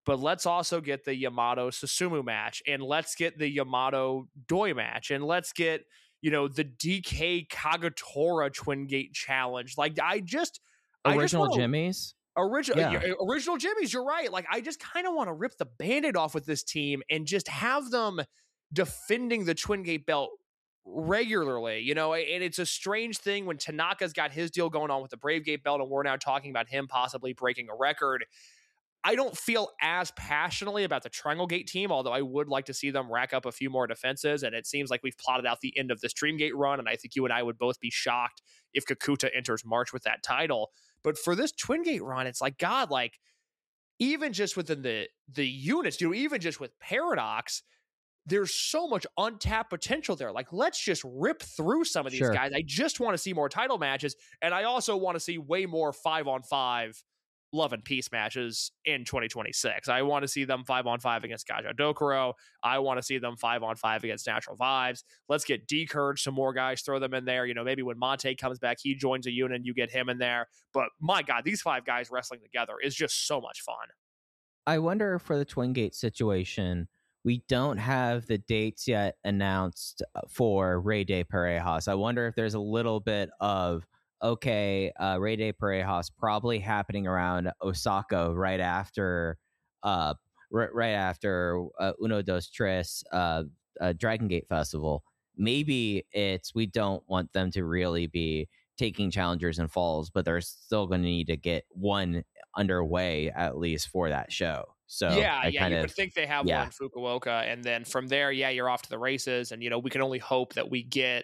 but let's also get the Yamato Susumu match, and let's get the Yamato Doi match, and let's get, you know, the D K Kagetora Twin Gate challenge. Like, I just Original I just wanna, Jimmy's. Original, Yeah. original Jimmy's, you're right. Like, I just kind of want to rip the Band-Aid off with this team and just have them defending the Twin Gate belt regularly, you know. And it's a strange thing when Tanaka's got his deal going on with the Brave Gate belt, and we're now talking about him possibly breaking a record. I don't feel as passionately about the Triangle Gate team, although I would like to see them rack up a few more defenses. And it seems like we've plotted out the end of this Dream Gate run, and I think you and I would both be shocked if Kakuta enters March with that title. But for this Twin Gate run, it's like, God, like, even just within the the units, you know, even just with Paradox, there's so much untapped potential there. Like, let's just rip through some of these Sure. guys. I just want to see more title matches, and I also want to see way more five on five Love and Peace matches in twenty twenty-six. I want to see them five on five against Gaja Dokuro. I want to see them five on five against Natural Vibes. Let's get D-Courage, some more guys, throw them in there. You know, maybe when Monte comes back, he joins a unit, you get him in there. But my God, these five guys wrestling together is just so much fun. I wonder for the Twin Gate situation, we don't have the dates yet announced for Rey de Parejas. I wonder if there's a little bit of, okay, uh, Rey de Parejas probably happening around Osaka right after, uh, r- right after uh, Uno Dos Tres, uh, uh, Dragon Gate Festival. Maybe it's we don't want them to really be taking challengers and falls, but they're still going to need to get one underway at least for that show. So yeah, I yeah, kind you of, would think they have yeah. one in Fukuoka, and then from there, yeah, you're off to the races. And, you know, we can only hope that we get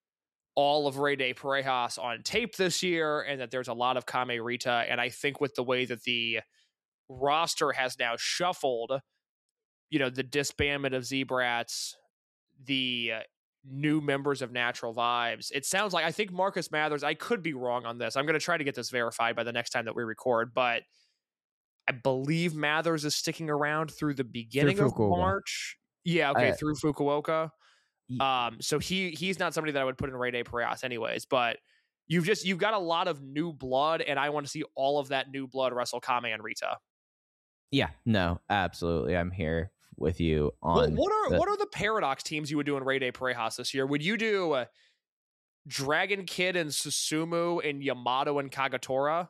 all of Rey de Parejas on tape this year, and that there's a lot of Kame Rita. And I think with the way that the roster has now shuffled, you know, the disbandment of Z-Brats, the uh, new members of Natural Vibes, it sounds like, I think Marcus Mathers, I could be wrong on this, I'm going to try to get this verified by the next time that we record, but I believe Mathers is sticking around through the beginning Through of Fukuoka. March. Yeah, okay, Uh, through Fukuoka. y- Um, so he he's not somebody that I would put in Rey de Parejas anyways, but you've just you've got a lot of new blood, and I want to see all of that new blood wrestle Kame and Rita. yeah, no, absolutely. I'm here with you Well, on what are the- what are the Paradox teams you would do in Rey de Parejas this year? Would you do uh, Dragon Kid and Susumu and Yamato and Kagetora?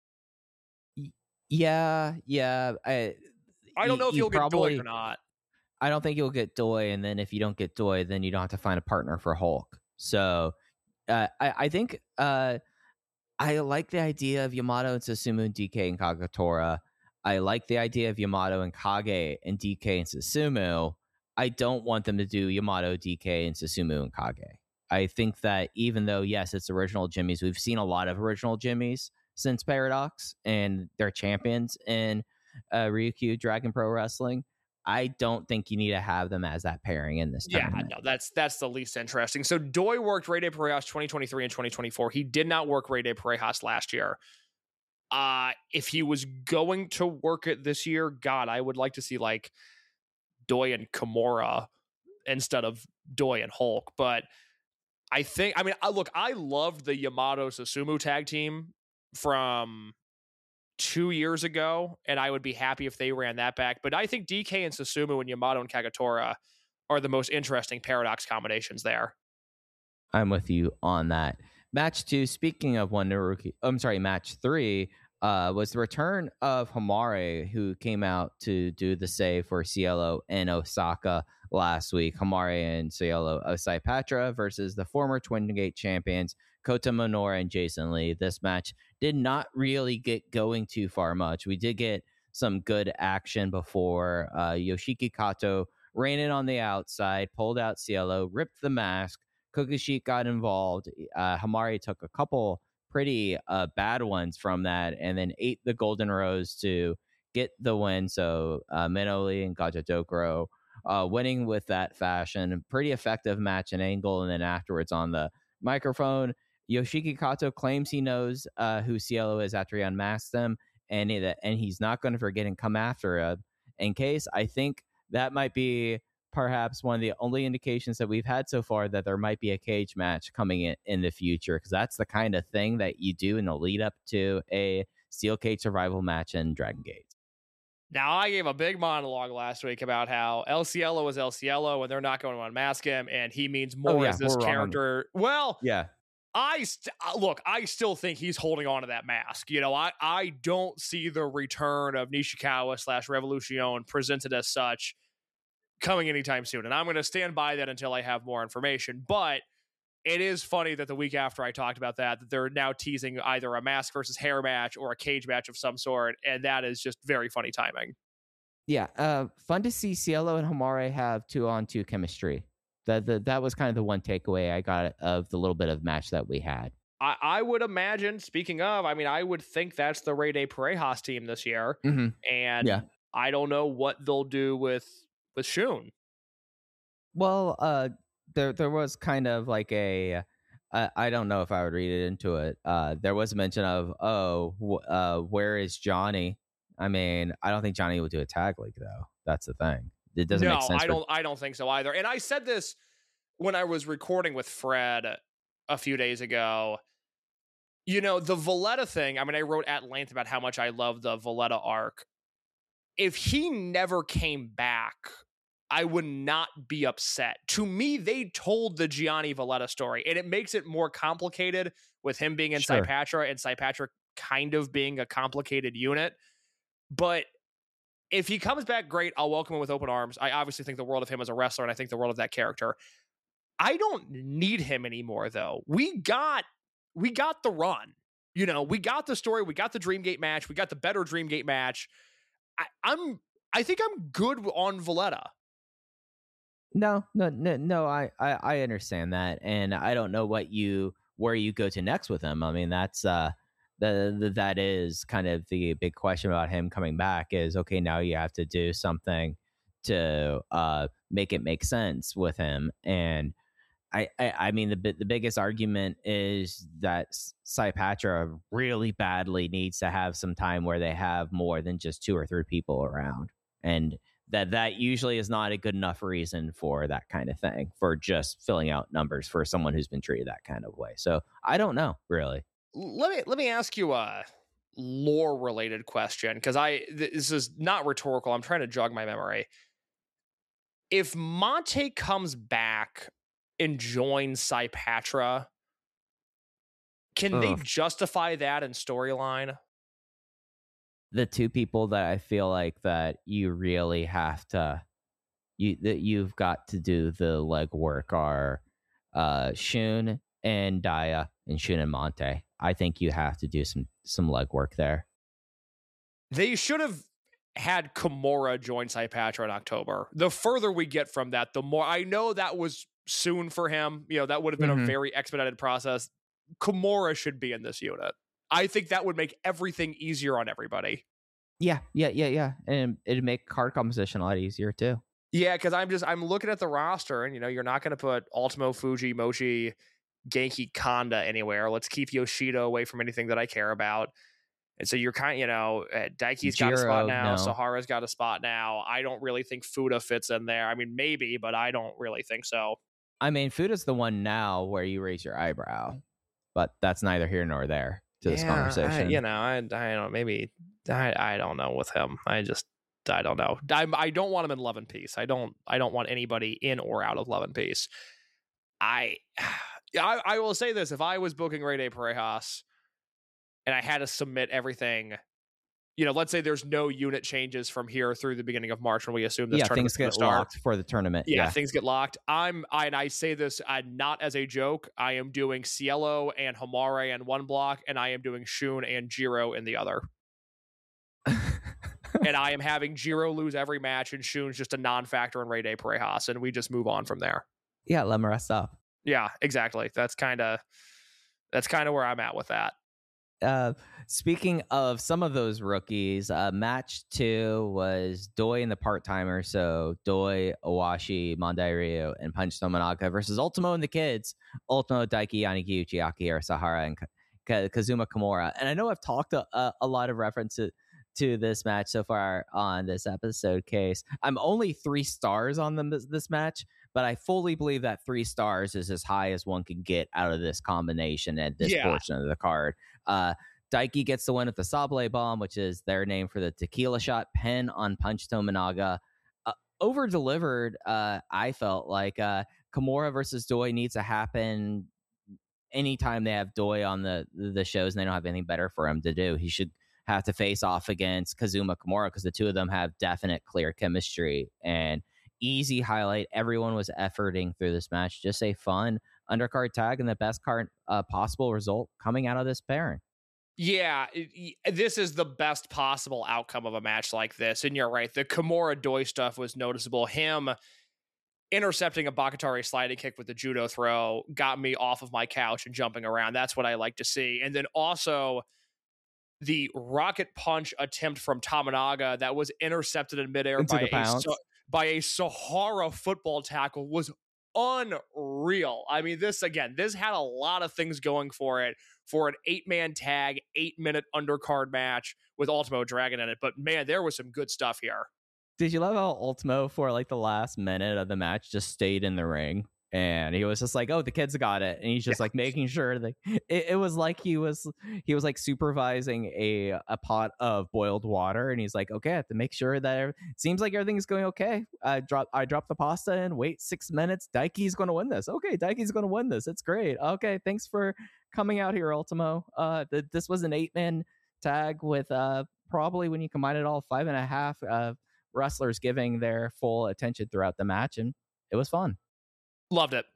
yeah, yeah. I, I don't you- know if you you'll get probably- Doi or not. I don't think you'll get Doi, and then if you don't get Doi, then you don't have to find a partner for Hulk. So uh, I, I think uh, I like the idea of Yamato and Susumu and D K and Kagetora. I like the idea of Yamato and Kage and D K and Susumu. I don't want them to do Yamato, D K, and Susumu and Kage. I think that even though, yes, it's original Jimmys, we've seen a lot of original Jimmys since Paradox, and they're champions in uh, Ryukyu Dragon Pro Wrestling. I don't think you need to have them as that pairing in this Yeah, tournament. no, that's that's the least interesting. So Doi worked Rey de Parejas twenty twenty-three and twenty twenty-four. He did not work Rey de Parejas last year. Uh, if he was going to work it this year, God, I would like to see like Doi and Kimura instead of Doi and Hulk. But I think, I mean, I, look, I loved the Yamato Susumu tag team from two years ago, and I would be happy if they ran that back. But I think D K and Susumu and Yamato and Kagetora are the most interesting Paradox combinations there. I'm with you on that. Match two, speaking of one rookie, I'm sorry, match three uh, was the return of Hamare, who came out to do the save for Cielo in Osaka last week. Hamare and Cielo Osai Patra versus the former Twin Gate champions, Kota Minoura and Jason Lee. This match did not really get going too far much. We did get some good action before uh, Yoshiki Kato ran in on the outside, pulled out Cielo, ripped the mask. Cookie Sheet got involved. Uh, Hamari took a couple pretty uh, bad ones from that and then ate the Golden Rose to get the win. So uh, Minoli and Gaja Dokuro uh, winning with that fashion. Pretty effective match and angle. And then afterwards on the microphone, Yoshiki Kato claims he knows uh, who Cielo is after he unmasked them, and, he, and he's not going to forget and come after him. In case, I think that might be perhaps one of the only indications that we've had so far that there might be a cage match coming in in the future, because that's the kind of thing that you do in the lead up to a steel cage survival match in Dragon Gate. Now, I gave a big monologue last week about how El Cielo is El Cielo and they're not going to unmask him, and he means more Oh, yeah, as this we're wrong. character. Well, Yeah. I st- look, I still think he's holding on to that mask. You know, I, I don't see the return of Nishikawa slash Revolution presented as such coming anytime soon. And I'm going to stand by that until I have more information. But it is funny that the week after I talked about that, that they're now teasing either a mask versus hair match or a cage match of some sort. And that is just very funny timing. Yeah. Uh, fun to see Cielo and Hamare have two on two chemistry. That, that, that was kind of the one takeaway I got of the little bit of match that we had. I, I would imagine, speaking of, I mean, I would think that's the Rey de Parejas team this year. Mm-hmm. And Yeah. I don't know what they'll do with, with Shun. Well, uh, there there was kind of like a, uh, I don't know if I would read it into it. Uh, there was a mention of, oh, w- uh, where is Johnny? I mean, I don't think Johnny would do a tag league though. That's the thing. It doesn't no, make sense. I for- don't. I don't think so either. And I said this when I was recording with Fred a few days ago. You know, the Valletta thing. I mean, I wrote at length about how much I love the Valletta arc. If he never came back, I would not be upset. To me, they told the Gianni Valletta story, and it makes it more complicated with him being in Sure. Saipatra and Saipatra kind of being a complicated unit. But if he comes back, great. I'll welcome him with open arms. I obviously think the world of him as a wrestler, and I think the world of that character. I don't need him anymore, though. We got, we got the run. You know, we got the story. We got the Dreamgate match. We got the better Dreamgate match. I, I'm, I think I'm good on Valletta. No, no, no, no. I, I, I understand that, and I don't know what you where you go to next with him. I mean, that's uh, the, the that is kind of the big question about him coming back. Is okay, now you have to do something to uh make it make sense with him. And I, I, I mean, the the biggest argument is that Saipatra really badly needs to have some time where they have more than just two or three people around, and that that usually is not a good enough reason for that kind of thing, for just filling out numbers for someone who's been treated that kind of way. So I don't know, really. Let me let me ask you a lore related question, because I this is not rhetorical. I'm trying to jog my memory. If Monte comes back and joins Saipatra, can Ugh. they justify that in storyline? The two people that I feel like that you really have to you that you've got to do the legwork are uh Shun and Daya, and Shun and Monte. I think you have to do some some legwork there. They should have had Kimura join Saipatra in October. The further we get from that, the more. I know that was soon for him. You know, that would have been Mhm. a very expedited process. Kimura should be in this unit. I think that would make everything easier on everybody. Yeah, yeah, yeah, yeah. And it'd make card composition a lot easier too. Yeah, because I'm just I'm looking at the roster, and you know, you're not going to put Ultimo, Fuji, Mochi, Genki, Kanda anywhere. Let's keep Yoshida away from anything that I care about. And so you're kind of, you know, uh, Daiki's got a Jiro, spot now. no. Sahara's got a spot now. I don't really think Fuda fits in there. I mean, maybe, but I don't really think so. I mean, Fuda's the one now where you raise your eyebrow, but that's neither here nor there to this Yeah, conversation. I, you know, I, I don't maybe I, I don't know with him. I just I don't know. I, I don't want him in Love and Peace. I don't I don't want anybody in or out of Love and Peace. I I, I will say this: if I was booking Rey de Parejas and I had to submit everything, you know, let's say there's no unit changes from here through the beginning of March when we assume this yeah, tournament's things gonna get start. locked for the tournament. Yeah, Yeah, things get locked. I'm, I, and I say this uh, not as a joke. I am doing Cielo and Hamare in one block, and I am doing Shun and Jiro in the other. And I am having Jiro lose every match, and Shun's just a non-factor in Rey de Parejas, and we just move on from there. yeah. Let me rest up. Yeah, exactly. That's kind of that's kind of where I'm at with that. Uh, speaking of some of those rookies, uh, match two was Doi and the part timer. So Doi, Owashi, Mondai Ryu, and Punch Tomonaga versus Ultimo and the kids. Ultimo, Daiki, Yanagi, Uchiaki, Sahara, and Ka- Kazuma Kimura. And I know I've talked a, a, a lot of references to this match so far on this episode, Case. I'm only three stars on them this, this match, but I fully believe that three stars is as high as one can get out of this combination at this Yeah. portion of the card. Uh, Daiki gets the win with the Sable Bomb, which is their name for the tequila shot, pin on Punch Tominaga. Uh, over delivered, uh, I felt like uh, Kimura versus Doi needs to happen anytime they have Doi on the, the shows and they don't have anything better for him to do. He should have to face off against Kazuma Kimura because the two of them have definite, clear chemistry. And easy highlight, everyone was efforting through this match. Just a fun undercard tag and the best card uh, possible result coming out of this pairing. Yeah, it, this is the best possible outcome of a match like this. And you're right, the Kimura Doi stuff was noticeable. Him intercepting a Bakatari sliding kick with the judo throw got me off of my couch and jumping around. That's what I like to see. And then also the rocket punch attempt from Tominaga that was intercepted in midair by a, by a Sahara football tackle was unreal. I mean, this, again, this had a lot of things going for it for an eight-man tag, eight-minute undercard match with Ultimo Dragon in it. But, man, there was some good stuff here. Did you love how Ultimo, for like the last minute of the match, just stayed in the ring? And he was just like, oh, the kids got it. And he's just yeah. like making sure that it, it was like he was he was like supervising a a pot of boiled water. And he's like, okay, I have to make sure that it seems like everything's going okay. I drop I drop the pasta in, wait six minutes. Daiki's going to win this. Okay, Daiki's going to win this. It's great. Okay, thanks for coming out here, Ultimo. Uh, th- this was an eight man tag with uh probably, when you combine it all, five and a half uh, wrestlers giving their full attention throughout the match, and it was fun. Loved it.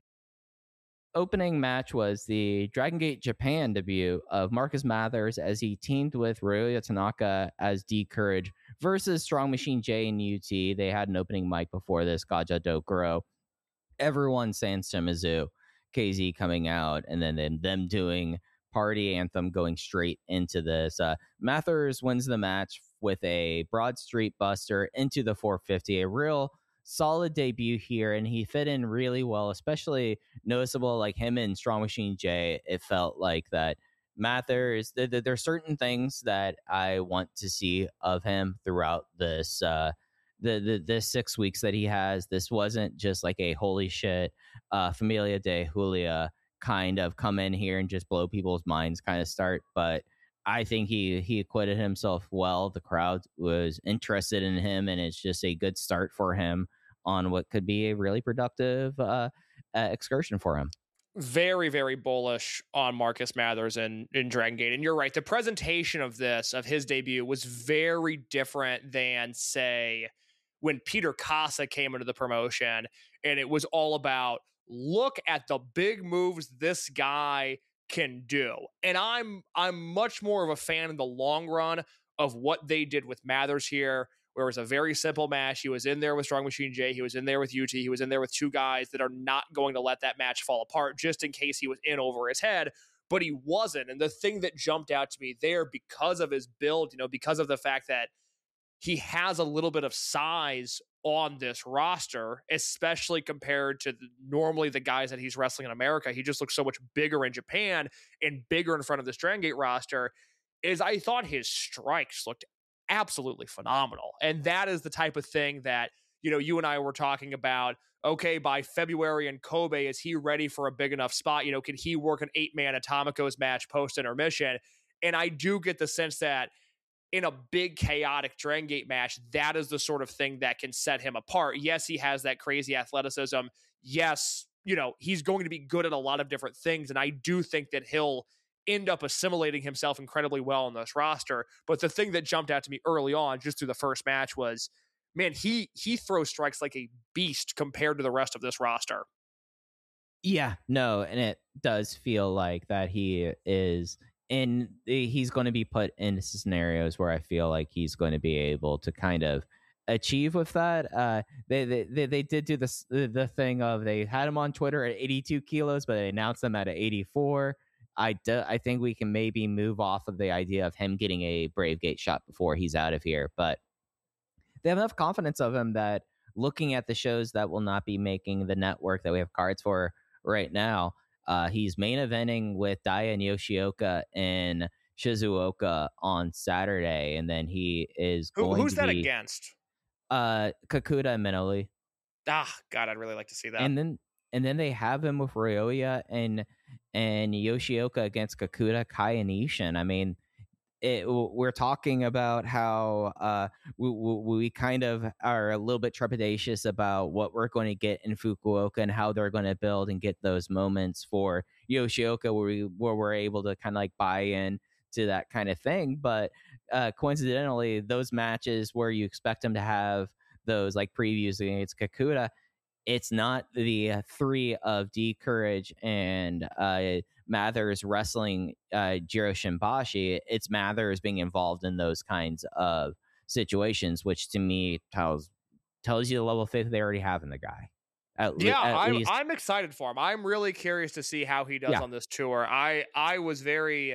Opening match was the Dragon Gate Japan debut of Marcus Mathers as he teamed with Ryoya Tanaka as D Courage versus Strong Machine J and U T. They had an opening mic before this, Gaja Dokuro. Everyone sans Shimizu, K Z coming out, and then, then them doing Party Anthem going straight into this. Uh, Mathers wins the match with a Broad Street Buster into the four fifty, a real solid debut here, and he fit in really well, especially noticeable like him and Strong Machine J. It felt like that Mathers, th- th- there's certain things that I want to see of him throughout this uh the, the this six weeks that he has. This wasn't just like a holy shit uh Familia de Julia kind of come in here and just blow people's minds kind of start, but I think he he acquitted himself well. The crowd was interested in him, and it's just a good start for him on what could be a really productive uh, uh, excursion for him. Very, very bullish on Marcus Mathers in, in Dragon Gate. And you're right, the presentation of this, of his debut, was very different than, say, when Peter Casa came into the promotion, and it was all about, look at the big moves this guy can do. And I'm I'm much more of a fan in the long run of what they did with Mathers here, where it was a very simple match. He was in there with Strong Machine J, he was in there with U T, he was in there with two guys that are not going to let that match fall apart just in case he was in over his head, but he wasn't. And the thing that jumped out to me there, because of his build, you know, because of the fact that he has a little bit of size on this roster, especially compared to the, normally the guys that he's wrestling in America. He just looks so much bigger in Japan and bigger in front of this Dragon Gate roster, is I thought his strikes looked absolutely phenomenal. And that is the type of thing that, you know, you and I were talking about, okay, by February in Kobe, is he ready for a big enough spot? You know, can he work an eight-man Atomicos match post-intermission? And I do get the sense that in a big chaotic Dragon Gate match, that is the sort of thing that can set him apart. Yes, he has that crazy athleticism. Yes, you know, he's going to be good at a lot of different things. And I do think that he'll end up assimilating himself incredibly well on this roster. But the thing that jumped out to me early on, just through the first match, was, man, he he throws strikes like a beast compared to the rest of this roster. Yeah, no, and it does feel like that he is in, he's going to be put into scenarios where I feel like he's going to be able to kind of achieve with that. Uh, they, they they they did do this the thing of, they had him on Twitter at eighty-two kilos, but they announced him at eighty-four. I do, I think we can maybe move off of the idea of him getting a Brave Gate shot before he's out of here, but they have enough confidence of him that, looking at the shows that will not be making the network that we have cards for right now, uh, he's main eventing with Daya and Yoshioka in Shizuoka on Saturday, and then he is Who, going who's to that be, against? Uh, Kakuta and Minoli. Ah, God, I'd really like to see that. And then and then they have him with Ryoya and and Yoshioka against Kakuta, Kai, and Ishin. I mean, it, we're talking about how uh, we, we, we kind of are a little bit trepidatious about what we're going to get in Fukuoka and how they're going to build and get those moments for Yoshioka where, we, where we're able to kind of like buy in to that kind of thing. But uh, coincidentally, those matches where you expect them to have those like previews against Kakuta, it's not the uh, three of D Courage and uh, Mathers wrestling uh, Jiro Shimbashi. It's Mathers being involved in those kinds of situations, which to me tells tells you the level of faith they already have in the guy. At yeah, le- at I'm, least. I'm excited for him. I'm really curious to see how he does Yeah. on this tour. I I was very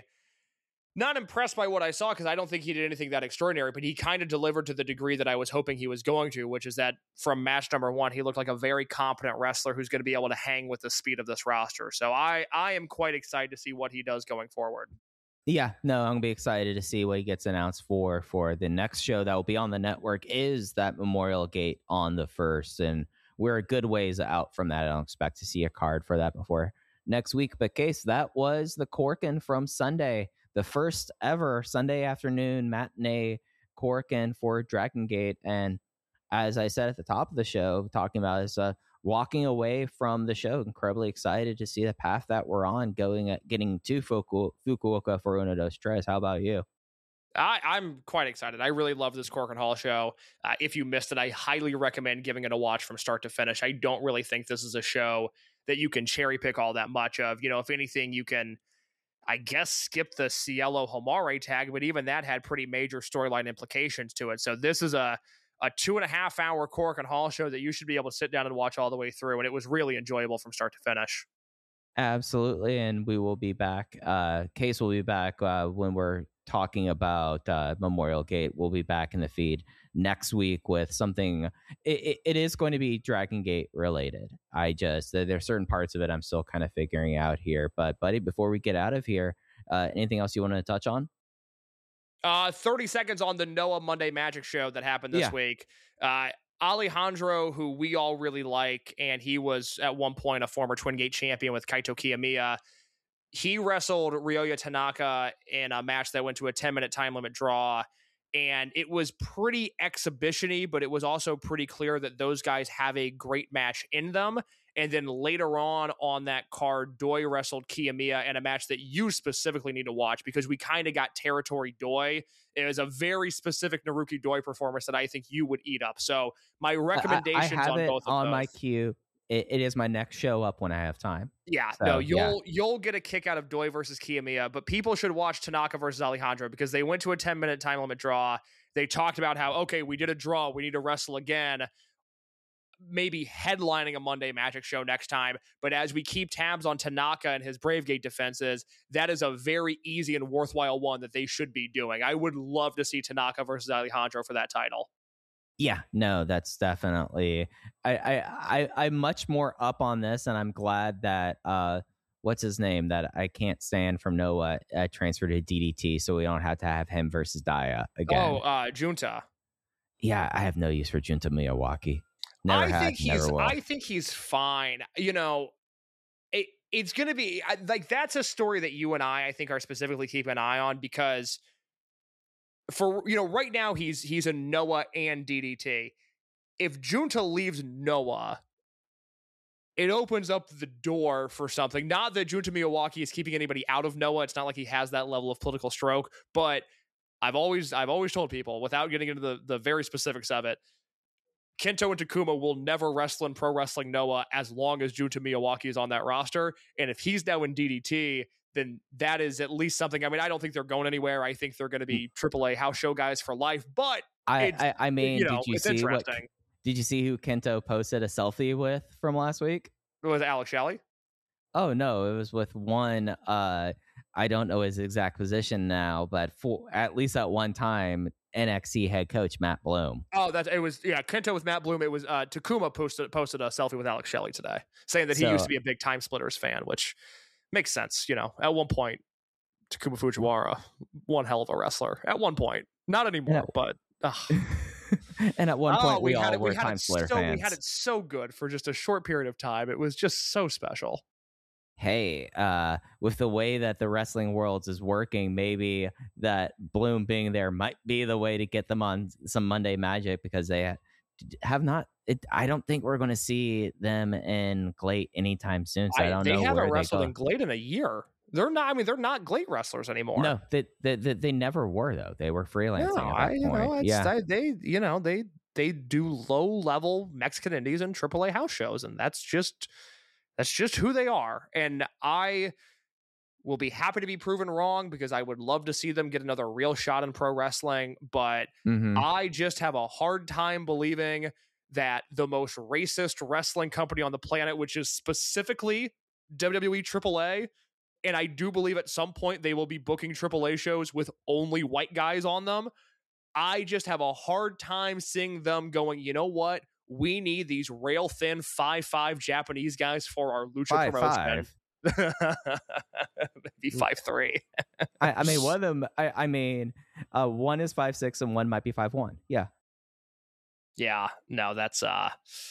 not impressed by what I saw because I don't think he did anything that extraordinary, but he kind of delivered to the degree that I was hoping he was going to, which is that from match number one, he looked like a very competent wrestler who's going to be able to hang with the speed of this roster. So I, I am quite excited to see what he does going forward. Yeah, no, I'm gonna be excited to see what he gets announced for for the next show that will be on the network. Is that Memorial Gate on the first, and we're a good ways out from that. I don't expect to see a card for that before next week. But Case, that was the Corkin from Sunday, the first ever Sunday afternoon matinee Corkin for Dragon Gate. And as I said at the top of the show, talking about is uh, walking away from the show, incredibly excited to see the path that we're on, going at getting to Fuku, Fukuoka for Uno Dos Tres. How about you? I, I'm quite excited. I really love this Corkin Hall show. Uh, if you missed it, I highly recommend giving it a watch from start to finish. I don't really think this is a show that you can cherry pick all that much of. You know, if anything, you can, I guess, skip the Cielo Homare tag, but even that had pretty major storyline implications to it. So this is a a two and a half hour Corkin Hall show that you should be able to sit down and watch all the way through. And it was really enjoyable from start to finish. Absolutely. And we will be back. Uh, Case will be back uh, when we're talking about uh, Memorial Gate. We'll be back in the feed next week with something. It, it, it is going to be Dragon Gate related. I just, there are certain parts of it I'm still kind of figuring out here. But, buddy, before we get out of here, uh, anything else you want to touch on? Uh, thirty seconds on the Noah Monday Magic show that happened this Yeah. week. Uh, Alejandro, who we all really like, and he was at one point a former Twin Gate champion with Kaito Kiyomiya. He wrestled Ryoya Tanaka in a match that went to a ten minute time limit draw. And it was pretty exhibition-y, but it was also pretty clear that those guys have a great match in them. And then later on on that card, Doi wrestled Kiyomiya in a match that you specifically need to watch because we kind of got territory Doi. It was a very specific Naruki Doi performance that I think you would eat up. So my recommendations I, I have on it both of on those. my queue. It, it is my next show up when I have time. Yeah, So, no, yeah. you'll you'll get a kick out of Doi versus Kiyomiya, but people should watch Tanaka versus Alejandro because they went to a ten minute time limit draw. They talked about how, okay, we did a draw, we need to wrestle again. Maybe headlining a Monday Magic show next time. But as we keep tabs on Tanaka and his Brave Gate defenses, that is a very easy and worthwhile one that they should be doing. I would love to see Tanaka versus Alejandro for that title. Yeah, no, that's definitely. I, I, I, I'm much more up on this, and I'm glad that uh, what's his name that I can't stand from Noah uh, transferred to D D T, so we don't have to have him versus Daya again. Oh, uh, Junta. Yeah, I have no use for Junta Miyawaki. Never I had, think he's. never will. I think he's fine. You know, it, it's going to be I- like that's a story that you and I, I think, are specifically keeping an eye on because. For you know, right now he's he's a Noah and D D T. If Junta leaves Noah, it opens up the door for something. Not that Junta Miyawaki is keeping anybody out of Noah. It's not like he has that level of political stroke. But I've always I've always told people, without getting into the, the very specifics of it, Kento and Takuma will never wrestle in Pro Wrestling Noah as long as Junta Miyawaki is on that roster. And if he's now in D D T, then that is at least something. I mean, I don't think they're going anywhere. I think they're going to be triple A house show guys for life. But I, it's, I, I mean, you know, did you it's see what? interesting. Did you see who Kento posted a selfie with from last week? It was Alex Shelley. Oh no, it was with one. Uh, I don't know his exact position now, but for at least at one time, N X T head coach Matt Bloom. Oh, that it was yeah. Kento with Matt Bloom. It was uh, Takuma posted posted a selfie with Alex Shelley today, saying that he So- used to be a big Time Splitters fan, which makes sense. You know, at one point, Takuma Fujiwara, one hell of a wrestler. At one point, not anymore, Yeah. but. Ugh. And at one Oh, point, we, had all it, were we had Time it Splitter so, fans. We had it so good for just a short period of time. It was just so special. hey, uh, with the way that the wrestling world is working, maybe that Bloom being there might be the way to get them on some Monday Magic, because they have not. It, I don't think we're going to see them in Glate anytime soon. So I, I don't they know. They haven't where wrestled they in Glate in a year. They're not. I mean, they're not Glate wrestlers anymore. No, they they, they, they never were though. They were freelancing. No, at that I, you point. know, it's, yeah, I, they, you know, they they do low level Mexican Indies and triple A house shows, and that's just that's just who they are. And I will be happy to be proven wrong, because I would love to see them get another real shot in pro wrestling. But mm-hmm. I just have a hard time believing that the most racist wrestling company on the planet, which is specifically W W E triple A, and I do believe at some point they will be booking triple A shows with only white guys on them. I just have a hard time seeing them going, you know what? We need these rail thin five five Japanese guys for our lucha five, promotion. Five. Maybe five three. I, I mean, one of them. I, I mean, uh, one is five six and one might be five one. Yeah. Yeah. No, that's uh.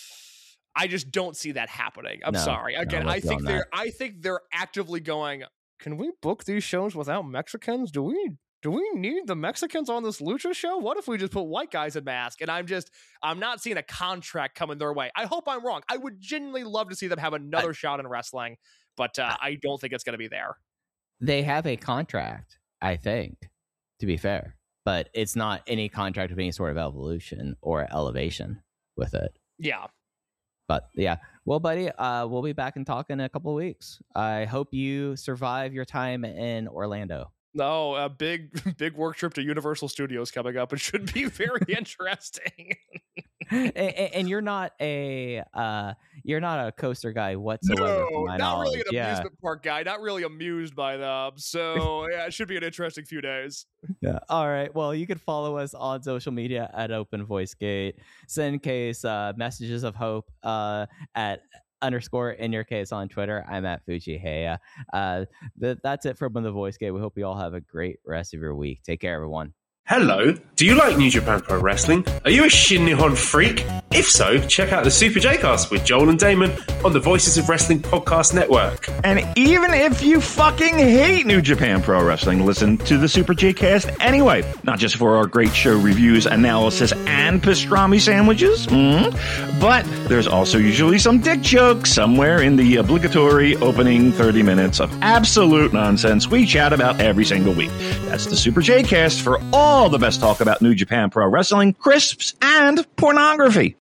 I just don't see that happening. I'm no, sorry. Again, no, I think they're. that. I think they're actively going, can we book these shows without Mexicans? Do we? Do we need the Mexicans on this lucha show? What if we just put white guys in masks? And I'm just, I'm not seeing a contract coming their way. I hope I'm wrong. I would genuinely love to see them have another I, shot in wrestling, but uh, I don't think it's going to be there. They have a contract, I think, to be fair, but it's not any contract of any sort of evolution or elevation with it. Yeah. But yeah, well, buddy, uh, we'll be back and talk in a couple of weeks. I hope you survive your time in Orlando. No, a big, big work trip to Universal Studios coming up. It should be very interesting. and, and you're not a, uh, you're not a coaster guy whatsoever. No, not knowledge. really an yeah. amusement park guy. Not really amused by them. So yeah, it should be an interesting few days. Yeah. All right. Well, you can follow us on social media at Open Voice Gate. Send case uh, messages of hope uh, at underscore in your case on Twitter. I'm at Fujiheya. Uh, th- that's it from the Voice Gate. We hope you all have a great rest of your week. Take care, everyone. Hello, do you like New Japan Pro Wrestling? Are you a Shin Nihon freak? If so, check out the Super J-Cast with Joel and Damon on the Voices of Wrestling Podcast Network. And even if you fucking hate New Japan Pro Wrestling, listen to the Super J-Cast anyway. Not just for our great show reviews, analysis, and pastrami sandwiches, mm-hmm. but there's also usually some dick jokes somewhere in the obligatory opening thirty minutes of absolute nonsense we chat about every single week. That's the Super J-Cast for all All the best talk about New Japan Pro Wrestling, crisps, and pornography.